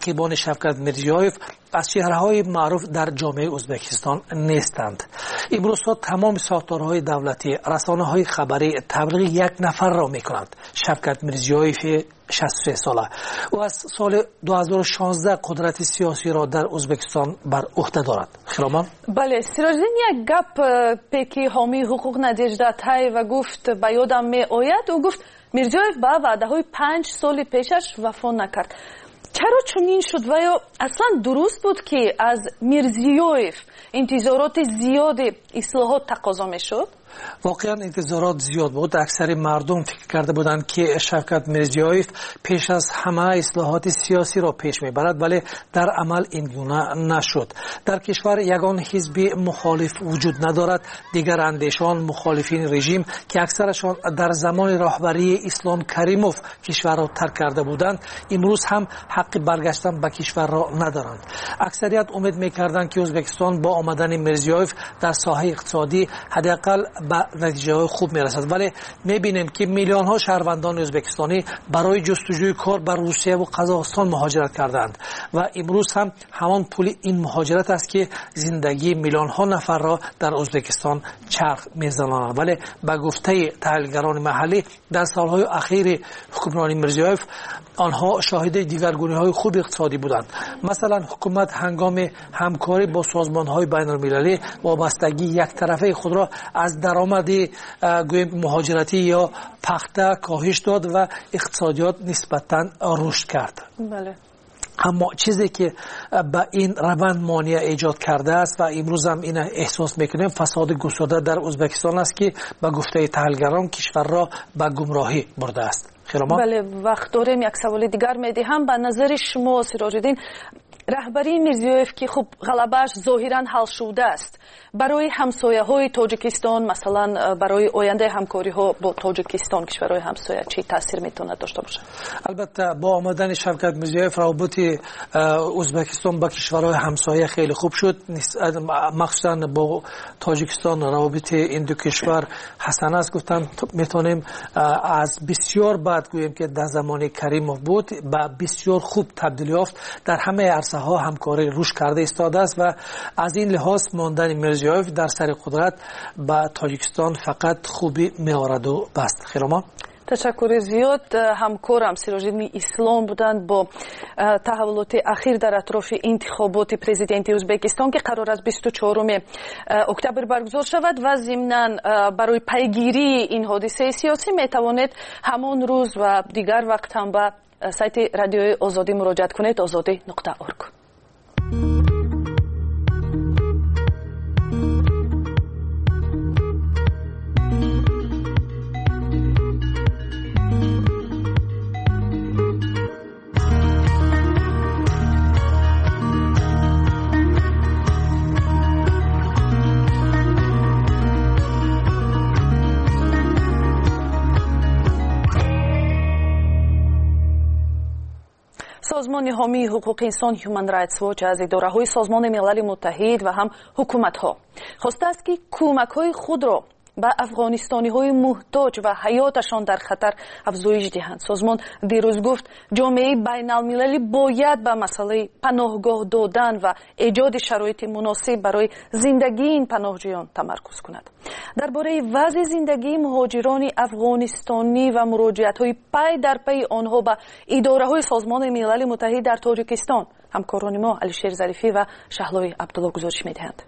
رقیبان شفقت میرزیویف از چهره‌های معروف در جامعه ازبکستان نیستند. امروز تمام ساختارهای دولتی، رسانه‌های خبری تبلیغ یک نفر را می‌کنند، شفقت میرزیویف شصت و سه ساله. او از سال دو هزار و شانزده قدرت سیاسی را در ازبکستان بر عهده دارد. خیرامان؟ بله، سیراجدین یک گپ پکی حامی حقوق نادیجده تای و گفت به یادم می آید، او گفت میرزیویف با وعده های پنج سال پیشش وفا نکرد. چرا چنین شد و یا اصلا درست بود که از میرزیویف انتظارات زیادی اصلاحات تقاضا می شد؟ واقعا انتظارات زیاد بود. اکثر مردم فکر کرده بودند که شفقت میرزیویف پیش از همه اصلاحات سیاسی را پیش میبرد، ولی در عمل این گونه نشد. در کشور یگان حزب مخالف وجود ندارد. دیگر اندیشان مخالفین رژیم که اکثرشان در زمان رهبری اسلام کریموف کشور را ترک کرده بودند، امروز هم حق برگشتن به کشور را ندارند. اکثریت امید میکردند که ازبکستان با آمدن میرزیویف در ساحه اقتصادی حداقل به نتیجه خوب میرسد، ولی میبینیم که میلیون ها شهروندان ازبکستانی برای جستجوی کار بر روسیه و قزاقستان مهاجرت کردند و امروز هم همان پول این مهاجرت است که زندگی میلیون ها نفر را در ازبکستان چرخ میزناند. ولی به گفته تحلیلگران محلی در سالهای اخیر حکمرانی میرزیویف آنها شاهد دیگرگونی‌های خوب اقتصادی بودند. مثلا حکومت هنگام همکاری با سازمان‌های بین‌المللی وابستگی یک طرفه خود را از درآمد مهاجرتی یا پخته کاهش داد و اقتصادیات نسبتاً رشد کرد. بله. اما چیزی که به این روند مانع ایجاد کرده است و امروز هم این احساس میکنیم فساد گسترده در ازبکستان است که به گفته تحلیلگران کشور را به گمراهی برده است. بله، وقت داریم یک سوال دیگر میدهم. به نظر شما سیراجدین، رهبری میرزیویف که خب غلبه‌اش ظاهراً حل شده است، برای همسایه های تاجیکستان، مثلا برای آینده همکاری ها با تاجیکستان، کشورهای همسایه، چی تاثیر میتونه داشته باشه؟ البته با آمدن شفقت میرزیویف روابط ازبکستان با کشورهای همسایه خیلی خوب شد، مخصوصا با تاجیکستان روابط این دو کشور حسن است. گفتم میتونیم از بسیار بعد گوییم که در زمان کریموف بود با بسیار خوب تبدیل یافت، در همه عرصه ها همکاری رشد کرده ایستاده است و از این لحاظ ماندن میرزیویف در سر قدرت با تاجیکستان فقط خوبی میآورد و بس. خیرامان؟ تشکر زیاد. همکارم سیراجدین اسلام بودند با تحولات اخیر در اطراف انتخابات پرزیدنتی ازبکستان که قرار است بیست و چهارم اکتبر برگزار شود و ضمناً برای پیگیری این حادثه سیاسی می توانید همان روز و دیگر وقت هم به سایت رادیوی آزادی مراجعه کنید، آزادی نقطه اورگ. سازمان حامی حقوق انسان هیومن رایتس واچ از اداره‌های سازمان ملل متحد و هم حکومت‌ها خواسته است که کمک‌های خود را به افغانستانی‌های محتاج و حیاتشان در خطر افزایش دهند. سازمان دیروز گفت جامعه بین‌المللی باید به مسئله پناهگاه دادن و ایجاد شرایط مناسب برای زندگی این پناهجویان تمرکز کند. درباره وضع زندگی مهاجران افغانستانی و مراجعت‌های پی در پی آنها به اداره‌های سازمان ملل متحد در تاجیکستان همکاران ما علیشیر ظریفی و شهلای عبدالله گزارش می‌دهند.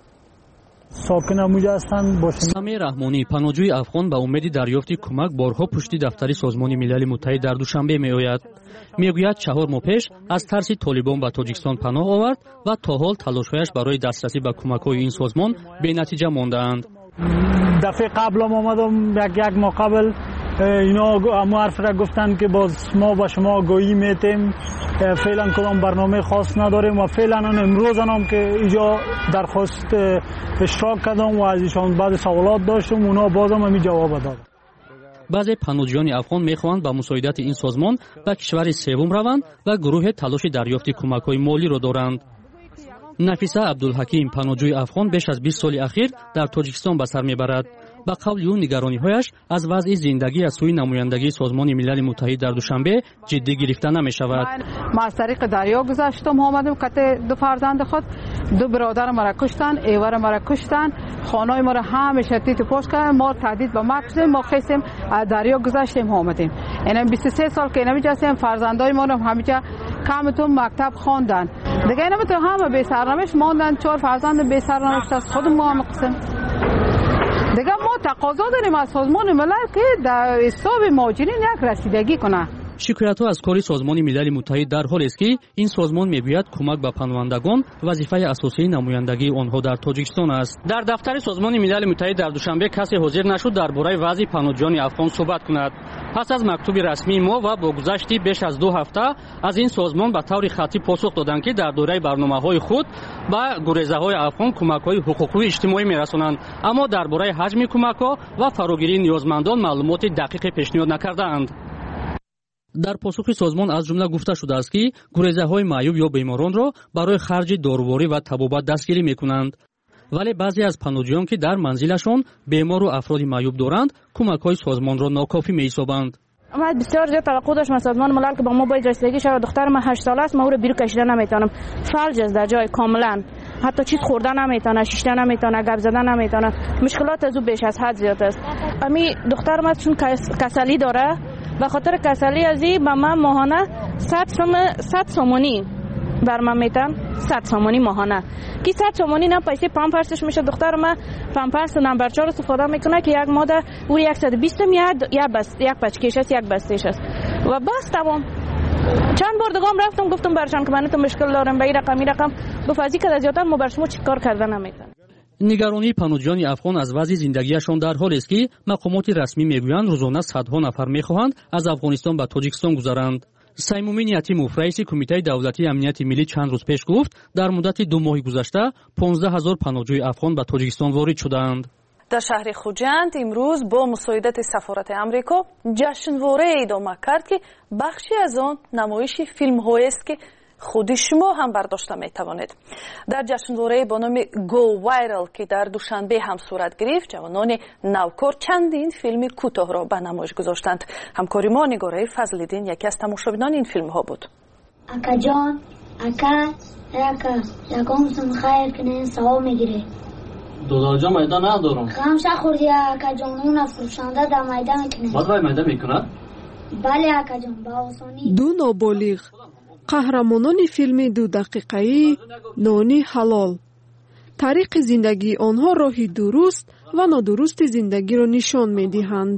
سمی رحمانی پناهجوی افغان به امید دریافت کمک بارها پشت دفتر سازمان ملل متحد در دوشنبه میآید. میگوید چهار ماه پیش از ترس طالبان به تاجیکستان پناه آورد و تا حال تلاش‌هایش برای دسترسی به کمک‌های این سازمان بی‌نتیجه مانده‌اند. دفعه قبل آمدم یک یک ماه قبل اینا همه حرف را گفتن که باز ما با شما آگاهی میتیم، فعلا کدام برنامه خاص نداریم و فعلا امروز هم که اینجا درخواست اشتراک کردم و از ایشان بعد سوالات داشتم، اونا بازم همین جواب دادن. بعضی پناهجویان افغان میخواهند با مساعدت این سازمان به کشور سوم روند و گروه تلاش دریافت کمک‌های مالی را دارند. نفیسه عبدالحکیم پناهجوی افغان بیش از بیست سال اخیر در تاجیکستان به سر میبرد. ба қавли ӯ нигарониҳояш аз вазъи зиндагӣ аз сӯи намояндагии созмони милали муттаҳид дар душанбе ҷиддӣ гирифта намешавад. ما از طریق دریا گذشتم آمدم کت دو فرزند خود دو برادر مرا کشتن ایور مرا کشتن خانه ما را همه شتیت پوش کردن ما تهدید به مرگ شدیم ما خیسیم از دریا گذشتیم آمدیم اینا بیست و سه سال که اینجا هستیم فرزندای ما رو همینجا کامتون مکتب خواندن دیگه اینا تو همه بی سرنوشت ماندن چهار فرزند بی سرنوشت است خود ما هم قسم دیگه ما تقاضا داریم از سازمان ملل که در حساب مهاجرین یک رسیدگی کنه. шикоятҳо аз кори созмони милали муттаҳид дар ҳолест ки ин созмон мегӯяд кӯмак ба паноҳандагон вазифаи асосии намояндагии онҳо дар тоҷикистон аст. дар дафтари созмони милали муттаҳид дар душанбе касе ҳозир нашуд дар бораи вазъи паноҳҷӯёни афғон суҳбат кунад. пас аз мактуби расмии мо ва бо гузашти беш аз ду ҳафта аз ин созмон ба таври хаттӣ посух доданд ки дар дораи барномаҳои худ ба гурезаҳои афғон кӯмакҳои ҳуқуқии иҷтимоӣ мерасонанд, аммо дар бораи ҳаҷми кӯмакҳо ва фарогирии ниёзмандон маълумоти дақиқе пешниҳод накардаанд. дар посухи созмон аз ҷумла гуфта шудааст ки гурезаҳои маъюб ё беморонро барои харҷи доруворӣ ва табобат дастгирӣ мекунанд, вале баъзе аз паноҳҷӯён ки дар манзилашон бемору афроди маъюб доранд кӯмакҳои созмонро нокофӣ меҳисобанд. من بسیار زیاد توقع داشتم از سازمان ملل که با ما باید رسیدگی شود. دختر من هشت ساله است، ما او رو بیرون کشیدن نمیتونم، فلج است در جای کاملا، حتی چیز خوردن نمیتونه، شیشتن نمیتونه، گپ زدن نمیتونه، مشکلات از او بیش از حد زیاد است. امی دختر من چون کسلی داره به خاطر کسلی ازی به من ماهانه صد سوم صد سومونی بر من میتن صد سومونی ماهانه که صد سومونی نه پیسه پامپرسش میشه. دختر من پامپرس نمبر چهار استفاده میکنه که یک ماده او صد و بیست میاد یا بس یک پچکیش است یک بستش است و بس تمام. چند بار دگام رفتم گفتم برشان که من تو مشکل دارم به این رقم این رقم بفازی که زیادتر ما بر شما چیکار کردن نمیتونم. нигаронии паноҳҷӯёни афғон аз вазъи зиндагиашон дар ҳолест ки мақомоти расмӣ мегӯянд рӯзона садҳо нафар мехоҳанд аз афғонистон ба тоҷикистон гузаранд. саймумин ятимов раиси кумитаи давлатии амнияти миллӣ чанд рӯз пеш гуфт дар муддати ду моҳи гузашта понздаҳ ҳазор паноҳҷӯи афғон ба тоҷикистон ворид шудаанд. дар шаҳри хуҷанд имрӯз бо мусоидати сафорати амрико ҷашнворае идома кард ки бахши аз он намоиши филмҳоест ки худи шумо ҳам бардошта метавонед. дар ҷашнворае бо номи Go Viral ки дар душанбе ҳам сурат гирифт, ҷавонони навкор чандин филми кӯтоҳро ба намоиш гузоштанд. ҳамкори мо Нигораи Фазлиддин яке аз тамошобинони ин филмҳо буд. акаҷон ака ака якомсум хайр кунен савоб мегире. додоҷон майда надорам. ғамша хурди акаҷон уна фурӯшанда дар майда мекунад. баъд вай майда мекунад? бале акаҷон ба осонӣ. ду ноболиғ қаҳрамонони филми ду дақиқаи нони ҳалол. тариқи зиндагии онҳо роҳи дуруст ва нодурусти зиндагиро нишон медиҳанд.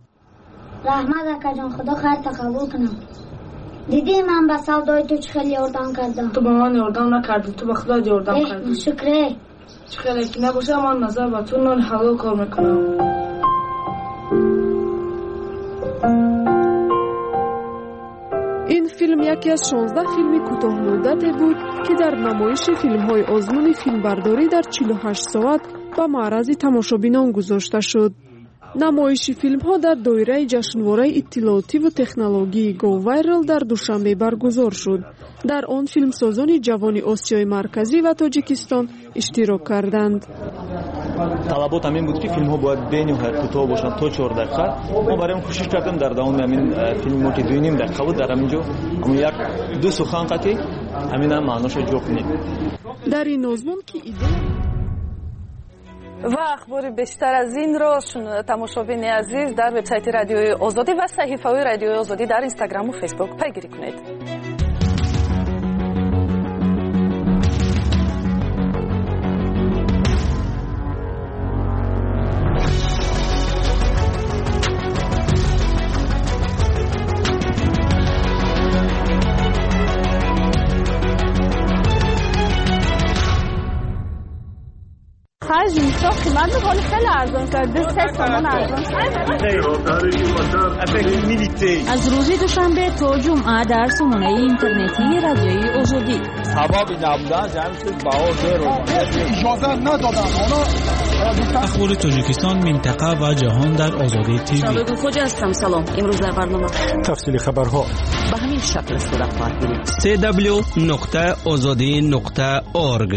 раҳмат акаҷон, худо хайрта қабул кунад. дидӣ ман ба савдои ту чӣ хеле ёрдам кардам. ту ба ман ёрдам накардӣ, ту ба худоат ёрдам кардӣ. шукре. чӣ хеле ки набоша, ман назар ба ту нони ҳалол кор мекунам. ин филм яке аз шонздаҳ филми кӯтоҳмуддате буд ки дар намоиши филмҳои озмуни филмбардорӣ дар чилу ҳашт соат ба маърази тамошобинон гузошта шуд. намоиши филмҳо дар доираи ҷашнвораи иттилоотиву технологии Go Viral дар душанбе баргузор шуд. дар он филмсозони ҷавони осиёи марказӣ ва тоҷикистон иштирок карданд. талабот ҳамин буд ки филмҳо бояд бениҳоят кӯтоҳ бошанд, то чор дақиқа. мо барои он кӯшиш кардем дар давоми ҳамин филми ки дуюним дақиқа буд дар ҳамин ҷо ҳамон як ду сухан қати ҳамина маъношро ҷо кунем. дар ин озмон ки иде ва ахбори бештар аз инро тамошобини азиз дар вебсайти радиои озодӣ ва саҳифаҳои радиои озодӣ дар инстаграму фейсбук пайгирӣ кунед. اینجا قیمت میکنه خیلی ارزان شد. دو سه تومن ارزان شد. از روز دوشنبه تا جمعه در سامانه اینترنتی رادیوی آزادی. سبب نبودن جمع شد بها زیرو. اجازه ندادن. اخبار تاجیکستان، منطقه و جهان در آزادی تیوی. شبکه خوج هستم. سلام. امروز در برنامه تفصیل خبرها به همین شکل صورت خواهد گرفت. سی دبلیو نقطه آزادی نقطه اورگ.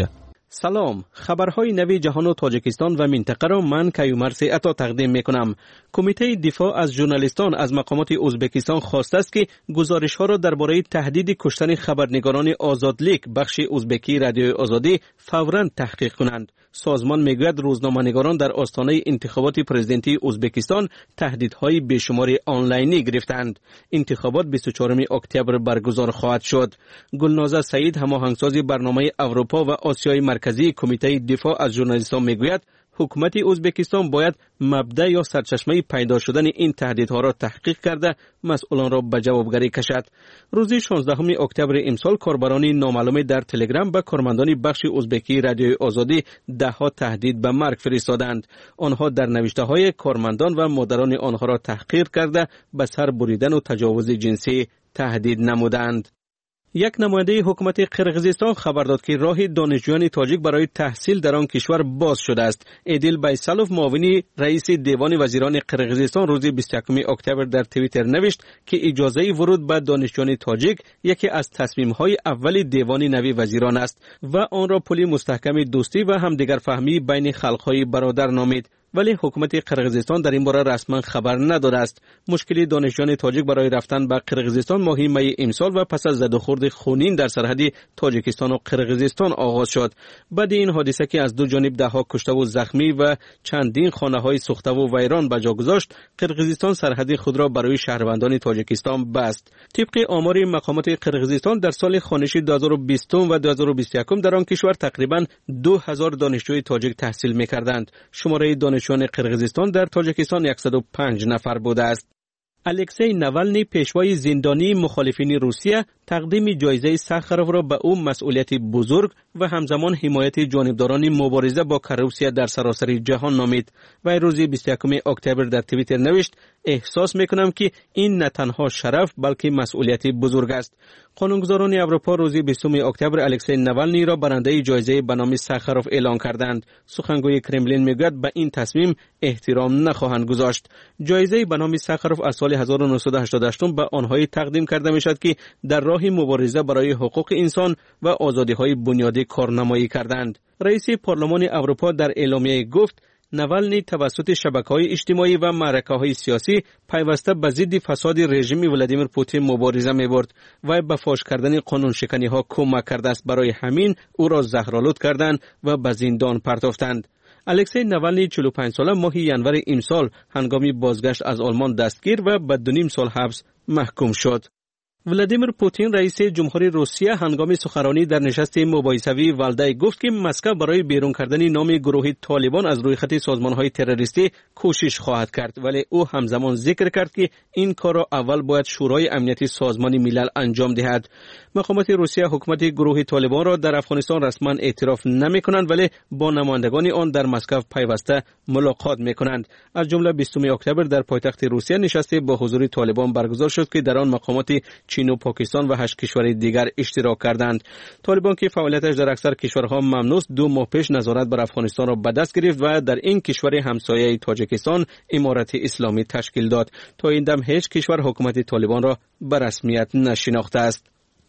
سلام، خبرهای نوی جهان و تاجیکستان و منطقه را من کیومرث عطا تقدیم میکنم. کمیته دفاع از ژورنالیستان از مقامات ازبکستان خواسته است که گزارش‌ها را درباره تهدید کشتن خبرنگاران آزادلیک بخش ازبکی رادیوی آزادی فوراً تحقیق کنند. سازمان میگوید روزنامه‌نگاران در آستانه انتخابات پرزیدنتی ازبکستان تهدیدهای بیشمار آنلاینی گرفتند. انتخابات بیست و چهارم اکتبر برگزار خواهد شد. گلنازه سعید، هماهنگساز برنامه اروپا و آسیای مرکزی کمیته دفاع از ژورنالیستان میگوید حکومت ازبکستان باید مبدا یا سرچشمه پیدا شدن این تهدیدها را تحقیق کرده مسئولان را به جوابگری کشد. روز شانزدهم اکتبر امسال کاربران نامعلوم در تلگرام به کارمندان بخش ازبکی رادیوی آزادی ده ها تهدید به مرگ فرستادند. آنها در نوشته های کارمندان و مادران آنها را تحقیر کرده به سر بریدن و تجاوز جنسی تهدید نمودند. یک نماینده حکومت قرقیزستان خبر داد که راه دانشجویان تاجیک برای تحصیل در آن کشور باز شده است. ایدیل بیسالوف، معاون رئیس دیوان وزیران قرقیزستان، روز بیست و یکم اکتبر در توییتر نوشت که اجازه ورود به دانشجویان تاجیک یکی از تصمیم‌های اول دیوان نوی وزیران است و آن را پل مستحکم دوستی و همدیگر فهمی بین خلق‌های برادر نامید. ولی حکومت قرقیزستان در این باره رسما خبر نداده است. مشکل دانشجویان تاجیک برای رفتن به قرقیزستان ماه می امسال و پس از زد و خورد خونین در سرحد تاجیکستان و قرقیزستان آغاز شد. بعد این حادثه که از دو جانب ده ها کشته و زخمی و چندین خانه‌های سوخته و ویران به جا گذاشت، قرقیزستان سرحد خود را برای شهروندان تاجیکستان بست. طبق آمار مقامات قرقیزستان در سال خوانشی دو هزار و بیست و دو هزار و بیست و یک در آن کشور تقریباً دو هزار دانشجوی تاجیک تحصیل می‌کردند. شماره دانشجویان قرقیزستان در تاجیکستان صد و پنج نفر بوده است. الکسی ناولنی، پیشوای زندانی مخالفین روسیه، تقدیم جایزه ساخاروف را به او مسئولیت بزرگ و همزمان حمایت جانبداران مبارزه با کروپسیا در سراسر جهان نامید. و روز بیست و یکم اکتبر در توییتر نوشت احساس میکنم که این نه تنها شرف بلکه مسئولیت بزرگ است. قانونگذاران اروپا روز بیستم اکتبر الکسی ناولنی را برنده جایزه به نام ساخاروف اعلام کردند. سخنگوی کرملین میگوید به این تصمیم احترام نخواهند گذاشت. جایزه به نام ساخاروف از سال هزار و نهصد و هشتاد و هشت به آنهایی تقدیم کرده میشد که در راه مبارزه برای حقوق انسان و آزادی‌های بنیادی کارنمایی کردند. رئیس پارلمان اروپا در اعلامیه گفت ناولنی توسط شبکه‌های اجتماعی و معرکه‌های سیاسی پیوسته به ضد فساد رژیم ولادیمیر پوتین مبارزه می‌برد و به فاش کردن قانون شکنی‌ها کمک کرده است. برای همین او را زهرآلود کردند و به زندان پرتافتند. الکسی ناولنی چهل و پنج ساله ماه ژانویه امسال هنگامی بازگشت از آلمان دستگیر و به دو نیم سال حبس محکوم شد. ولادیمیر پوتین رئیس جمهوری روسیه هنگام سخنرانی در نشست مباحثه‌ای والدای گفت که مسکو برای بیرون کردن نام گروه طالبان از روی خط سازمان‌های تروریستی کوشش خواهد کرد، ولی او همزمان ذکر کرد که این کار را اول باید شورای امنیتی سازمان ملل انجام دهد. مقامات روسیه حکومت گروه طالبان را در افغانستان رسما اعتراف نمی‌کنند ولی با نمایندگان آن در مسکو پیوسته ملاقات می‌کنند. از جمله بیستم اکتبر در پایتخت روسیه نشستی با حضور طالبان برگزار شد که در آن مقامات چین و پاکستان و هشت کشور دیگر اشتراک کردند. طالبان که فعالیتش در اکثر کشورها ممنوع است، دو ماه پیش نظارت بر افغانستان را به دست گرفت و در این کشور همسایه تاجیکستان امارت اسلامی تشکیل داد. تا این دم هیچ کشور حکومت طالبان را به رسمیت نشناخته است.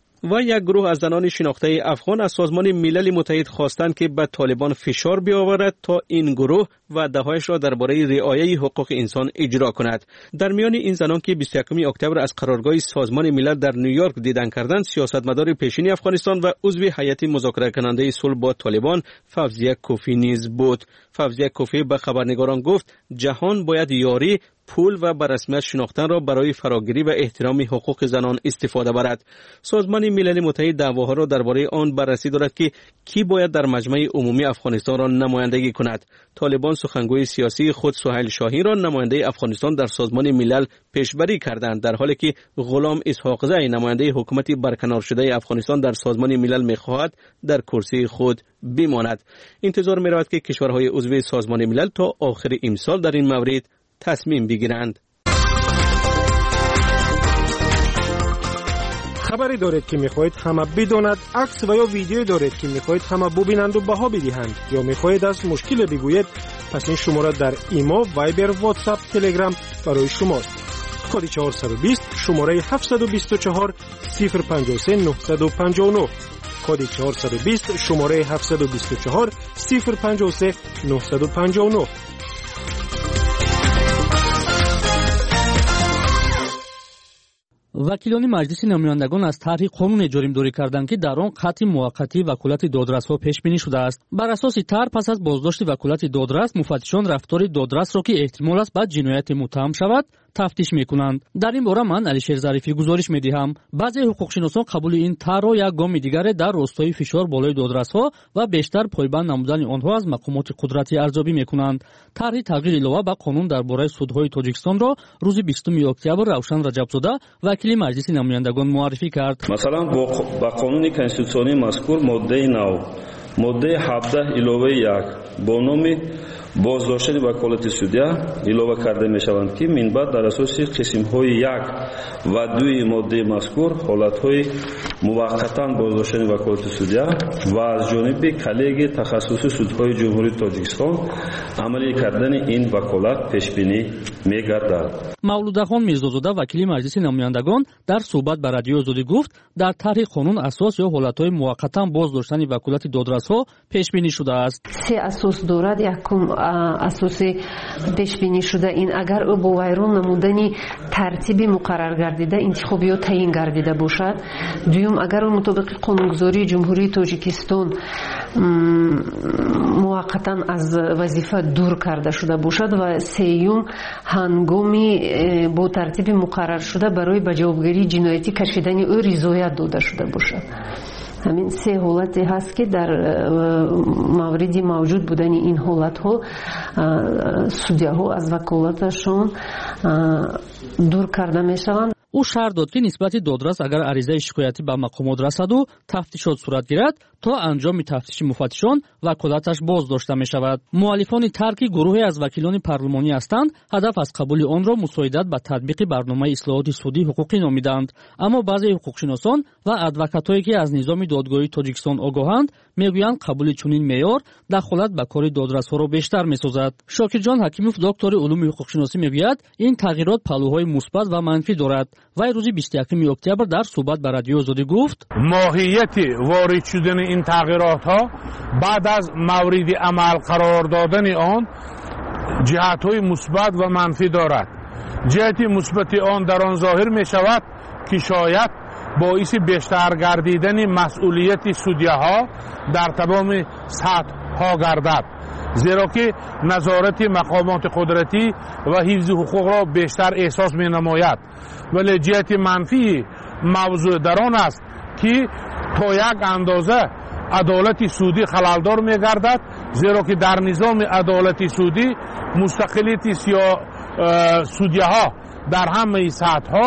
و یک گروه از زنان شناخته افغان از سازمان ملل متحد خواستند که به طالبان فشار بیاورد تا این گروه وعده‌هایش را درباره رعایت حقوق انسان اجرا کند. در میان این زنان که بیست و یکم اکتبر از قرارگاه سازمان ملل در نیویورک دیدن کردند، سیاستمدار پیشین افغانستان و عضو هیئت مذاکره کننده صلح با طالبان فوزیه کوفی نیز بود. فوزیه کوفی به خبرنگاران گفت جهان باید یاری، پول و به رسمیت شناختن را برای فراگیری و احترام حقوق زنان استفاده برد. سازمان ملل متحد دعواها را درباره آن بررسی دارد که کی باید در مجمع عمومی افغانستان را نمایندگی کند. طالبان سخنگوی سیاسی خود سهیل شاهین را نماینده افغانستان در سازمان ملل پیشبری کردند، در حالی که غلام اسحاق زی نماینده حکومت برکنار شده افغانستان در سازمان ملل می‌خواهد در کرسی خود بماند. انتظار می‌رود که کشورهای عضو سازمان ملل تا آخر امسال در این مورد تصمیم بگیرند. خبری دارید که میخواهید همه بداند، عکس و یا ویدیو دارید که میخواهید همه ببینند و بها بدهند، یا میخواهید از مشکل بگویید، پس این شماره در ایما، وایبر، واتساپ، تلگرام برای شماست. کد چهارصد و بیست، شماره هفتصد و بیست و چهار، صفر پنجاه و سه، نهصد و پنجاه و نه. کد چهارصد و بیست شماره هفتصد و بیست و چهار صفر پنجاه و سه نهصد و پنجاه و نه. вакилони маҷлиси намояндагон аз тарҳи қонуне ҷоримдорӣ карданд ки дар он қатъи муваққатӣ ваколати додрасҳо пешбинӣ шудааст. бар асоси тар пас аз боздошти ваколати додрас муфаттишон рафтори додрасро ки эҳтимол аст ба ҷинояте муттаҳам шавад тафтиш мекунанд. дар ин бора ман алишер зарифӣ гузориш медиҳам. баъзе ҳуқуқшиносон қабули ин тарҳро як гоми дигаре дар ростои фишор болои додрасҳо ва бештар пойбанд намудани онҳо аз мақомоти қудратӣ арзёбӣ мекунанд. тарҳи тағйири илова ба қонун дар бораи судҳои тоҷикистонро рӯзи бистуми октябр равшан раҷабзода вакили маҷлиси намояндагон муаррифӣ кард. масалан ба қонуни конститутсионии мазкур моддаи нав моддаи ҳабдаҳ иловаи як бо номи боздоштани ваколати судя илова карда мешаванд ки минбаъд дар асоси қисмҳои як ва дуи моддаи мазкур ҳолатҳои муваққатан боздоштани ваколати судя ва аз ҷониби коллегияи тахассуси судҳои ҷумҳурии тоҷикистон амалӣ кардани ин ваколат пешбинӣ мегардад. мавлудахон мирзозода вакили маҷлиси намояндагон дар суҳбат ба радиои озодӣ гуфт дар тарҳи қонун асос ё ҳолатҳои муваққатан боздоштани ваколати додрасҳо пешбинӣ шудааст. се асос дорад. якум асоси пешбинӣ шуда ин агар ӯ бо вайрон намудани тартиби муқаррар гардида интихоб ё таъин гардида бошад. дуюм агар ӯ мутобиқи қонунгузории ҷумҳурии тоҷикистон муваққатан аз вазифа дур карда шуда бошад ва сеюм ҳангоми бо тартиби муқаррар шуда барои ба ҷавобгарии ҷиноятӣ кашидани ӯ ризоят дода шуда бошад. ҳамин се ҳолате ҳаст ки дар мавриди мавҷуд будани ин ҳолатҳо судяҳо аз ваколаташон дур карда мешаванд. ӯ шарҳ дод ки нисбати додрас агар аризаи шикоятӣ ба мақомот расаду тафтишот сурат гирад то анҷоми тафтиши муфаттишон ваколаташ боз дошта мешавад. муаллифони тар ки гурӯҳе аз вакилони парлумонӣ ҳастанд ҳадаф аз қабули онро мусоидат ба татбиқи барномаи ислоҳоти судӣ ҳуқуқӣ номиданд. аммо баъзе ҳуқуқшиносон ва адвокатое ки аз низоми додгоҳии тоҷикистон огоҳанд мегӯянд қабули чунин меъёр дахолат ба кори додрасҳоро бештар месозад. шокирҷон ҳакимов доктори улуми ҳуқуқшиносӣ мегӯяд ин тағйирот паҳлӯҳои мусбат ва манфӣ дорад. вай рӯзи бисту якуми октябр дар суҳбат ба радиои озодӣ гуфт моҳияти ворид шудани ин тағйиротҳо баъд аз мавриди амал қарор додани он ҷиҳатҳои мусбат ва манфӣ дорад. ҷиҳати мусбати он дар он зоҳир мешавад ки шояд боиси бештар гардидани масъулияти судяҳо дар тамоми сатҳҳо гардад, зеро ки назорати мақомоти қудратӣ ва ҳифзи ҳуқуқро бештар эҳсос менамояд. вале ҷиҳати манфии мавзӯъ дар он аст ки то як андоза адолати судӣ халалдор мегардад, зеро ки дар низоми адолати судӣ мустақилияти судяҳо дар ҳамаи сатҳҳо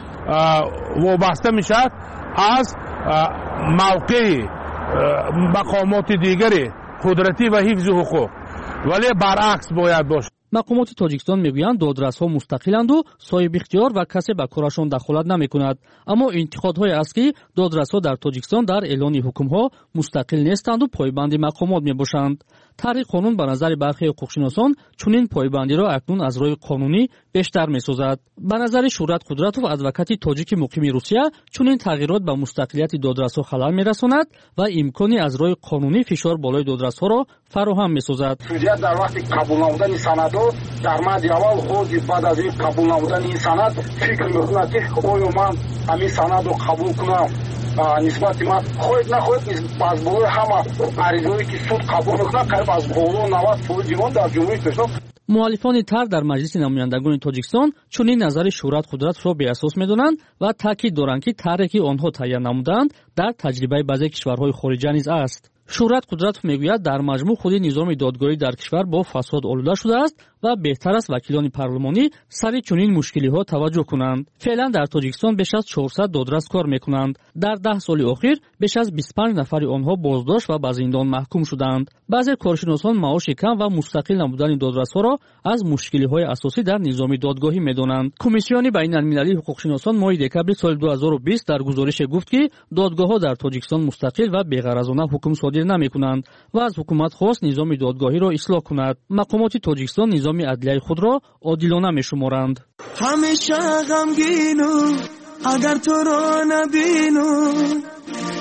вобаста мешавад аз мавқеи мақомоти дигари қудратӣ ва ҳифзи ҳуқуқ. вале баръакс бояд бошад. мақомоти тоҷикистон мегӯянд додрасҳо мустақиланду соҳибихтиёр ва касе ба корашон дахолат намекунад. аммо интиқодҳое аст ки додрасҳо дар тоҷикистон дар эълони ҳукмҳо мустақил нестанду пойбанди мақомот мебошанд. тарҳи қонун ба назари бархи ҳуқуқшиносон чунин пойбандиро акнун аз роҳи қонунӣ бештар месозад. ба назари шӯҳрат қудратов адвокати тоҷики муқими русия чунин тағйирот ба мустақилияти додрасҳо халал мерасонад ва имкони аз роҳи қонунӣ фишор болои додрасҳоро фароҳам месозад. судя дар вақти қабул намудани санадҳо дар мадди аввал хози баъд аз ин қабул намудани ин санад фикр мекунад ки оё ман ҳамин санадро қабул кунам. нисбати ман хоҳед нахоҳед аз болои ҳама аризаҳое ки суд қабул мекунад қариб аз боло навад фоизи он дар ҷумҳурии тоҷикистон. муаллифони тар дар маҷлиси намояндагони тоҷикистон чунин назари шӯҳрат қудратро беасос медонанд ва таъкид доранд ки тарҳе ки онҳо таҳия намуданд дар таҷрибаи баъзе кишварҳои хориҷа низ аст. шӯҳрат қудратов мегӯяд дар маҷмӯъ худи низоми додгоҳӣ дар кишвар бо фасод олуда шудааст ва беҳтар аст вакилони парлумонӣ сари чунин мушкилиҳо таваҷҷӯҳ кунанд. феълан дар тоҷикистон беш аз чорсад додрас кор мекунанд. дар даҳ соли охир беш аз бисту панҷ нафари онҳо боздошт ва ба зиндон маҳкум шуданд. баъзе коршиносон маоши кам ва мустақил намудани додрасҳоро аз мушкилиҳои асосӣ дар низоми додгоҳӣ медонанд. комиссиони байналмилалии ҳуқуқшиносон моҳи декабри соли ду ҳазору бист дар гузорише гуфт ки додгоҳҳо дар тоҷикистон мустақил ва беғаразона ҳукм содир намекунанд ва аз ҳукумат хост низоми додгоҳиро ислоҳ кунад. мақомоти тоҷикистон низоми адлияи худро одилона мешуморанд. ҳамеша ғамгину агар туро набину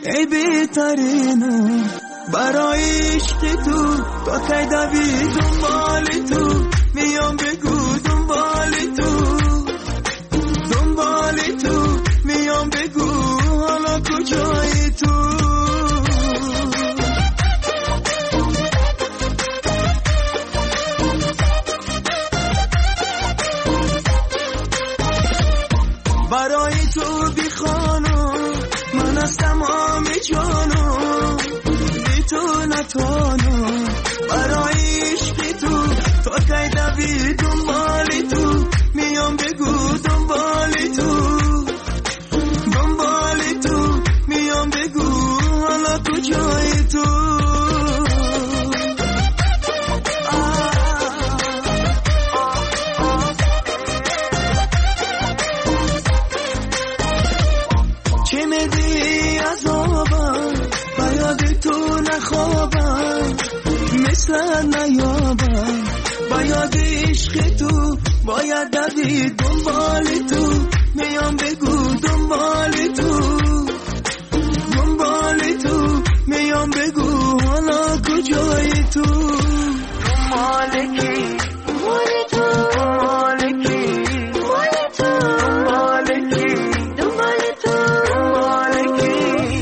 ای بهترینو برای عشق تو تا کی دوی دنبال تو میام بگو دنبال تو دنبال تو میام بگو حالا کجایی تو برای تو بی خانو من از تمام جانو بی تو نتوانو برای عشق تو تا کی دوی دنبال تو میام بگو دنبال تو دنبال تو میام بگو حالا کجایی تو چه میدی عذابم باید تو نخوابم مثل نیابم باید عشق تو باید دوی دنبال تو میام بگو دنبال تو دنبال تو میام بگو حالا کجایی تو دنبال کی دنبال تو دنبال کی دنبال تو دنبال کی دنبال تو دنبال کی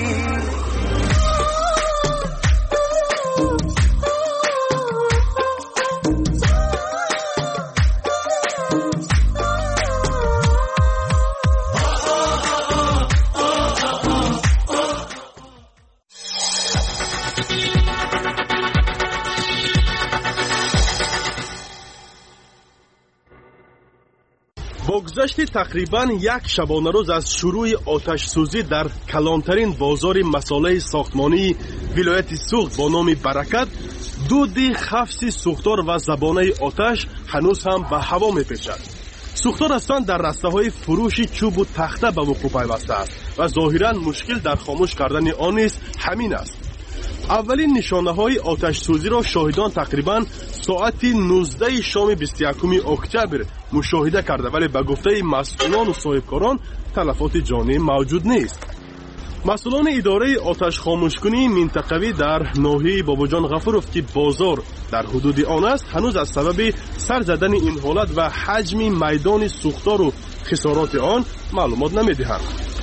بگذشت تقریباً یک شبانه روز از شروع آتش سوزی در کلانترین بازار مساله ساختمانی ولایت سوخت با نام برکت، دود خفص سوختار و زبانه آتش هنوز هم به هوا میپیچد. سوختار هستند در رسته های فروش چوب و تخته به وقوع پیوسته است و ظاهراً مشکل در خاموش کردن آن نیز همین است. اولین نشانه های آتش سوزی را شاهدان تقریباً ساعت نوزده شام بیست و یکم اکتبر مشاهده کرده، ولی به گفته مسئولان و صاحبکاران تلفات جانی موجود نیست. مسئولان اداره آتش خاموشکنی منطقوی در ناحیه باباجان غفورov که بازار در حدود آن است هنوز از سبب سر زدن این حالت و حجم میدان سوختار و خسارات آن معلومات نمیدهند.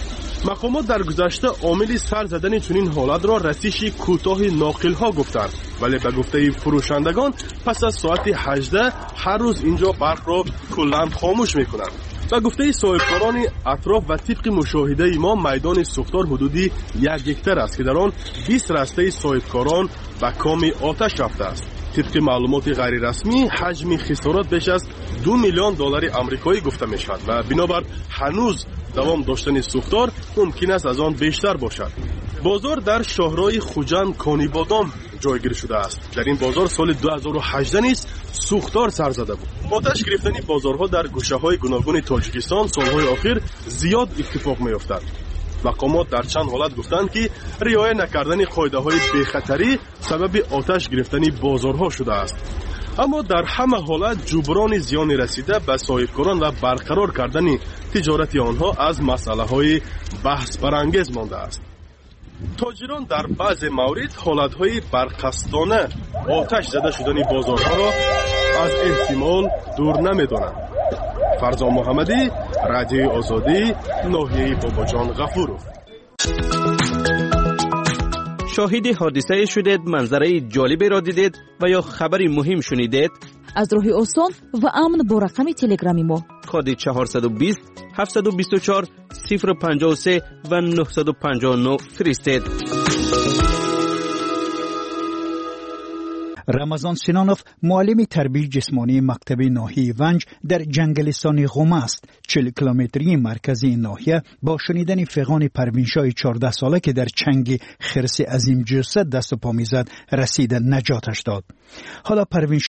مقامات در گذشته عامل سر زدن چنین حالت را رسیش کوتاه ناقل ها گفتند، ولی به گفته فروشندگان پس از ساعت هجده هر روز اینجا برق را کلاً خاموش میکنند. به گفته صاحبکاران اطراف و طبق مشاهده ما میدان سوختار حدودی یک هکتار است که در آن بیست رسته صاحبکاران به کام آتش رفته است. طبق معلومات غیر رسمی حجم خسارات بیش از دو میلیون دلار آمریکایی گفته می شود و بنابر هنوز دوام داشتن سوختار ممکن است از آن بیشتر باشد. بازار در شهرهای خوجند کانیبادام جایگیر شده است. در این بازار سال دو هزار و هجده نیز سوختار سر زده بود. آتش گرفتن بازارها در گوشه‌های گوناگون تاجیکستان سالهای اخیر زیاد اتفاق می‌افتد. مقامات در چند حالت گفتند که رعایت نکردن قاعده‌های بی‌خطری سبب آتش گرفتن بازارها شده است. اما در همه حالت جبران زیان رسیده به صاحبکاران و برقرار کردن تجارت آنها از مسئله‌های بحث برانگیز مانده است. تاجران در بعض مورد حالت‌های برقصدانه آتش زده شدن بازارها را از احتمال دور نمی‌دانند. فرزان محمدی، رادیوی آزادی، ناحیه باباجان غفورov. شاهد حادثه شدید، منظره جالبی را دیدید و یا خبری مهم شنیدید؟ از راه آسان و امن با رقم تلگرامی ما کد چهارصد و بیست هفتصد و بیست و چهار صفر پنجاه و سه و نهصد و پنجاه و نه فرستید. رمضان سینانوف معلم تربیت جسمانی مکتب ناحیه ونج در جنگلستان قم است. چهل کیلومتری مرکزی این ناحیه با شنیدن فغان پروینشای چهارده ساله که در چنگ خرس عظیم جثه دست و پا میزد رسید نجاتش داد. حالا پروینشای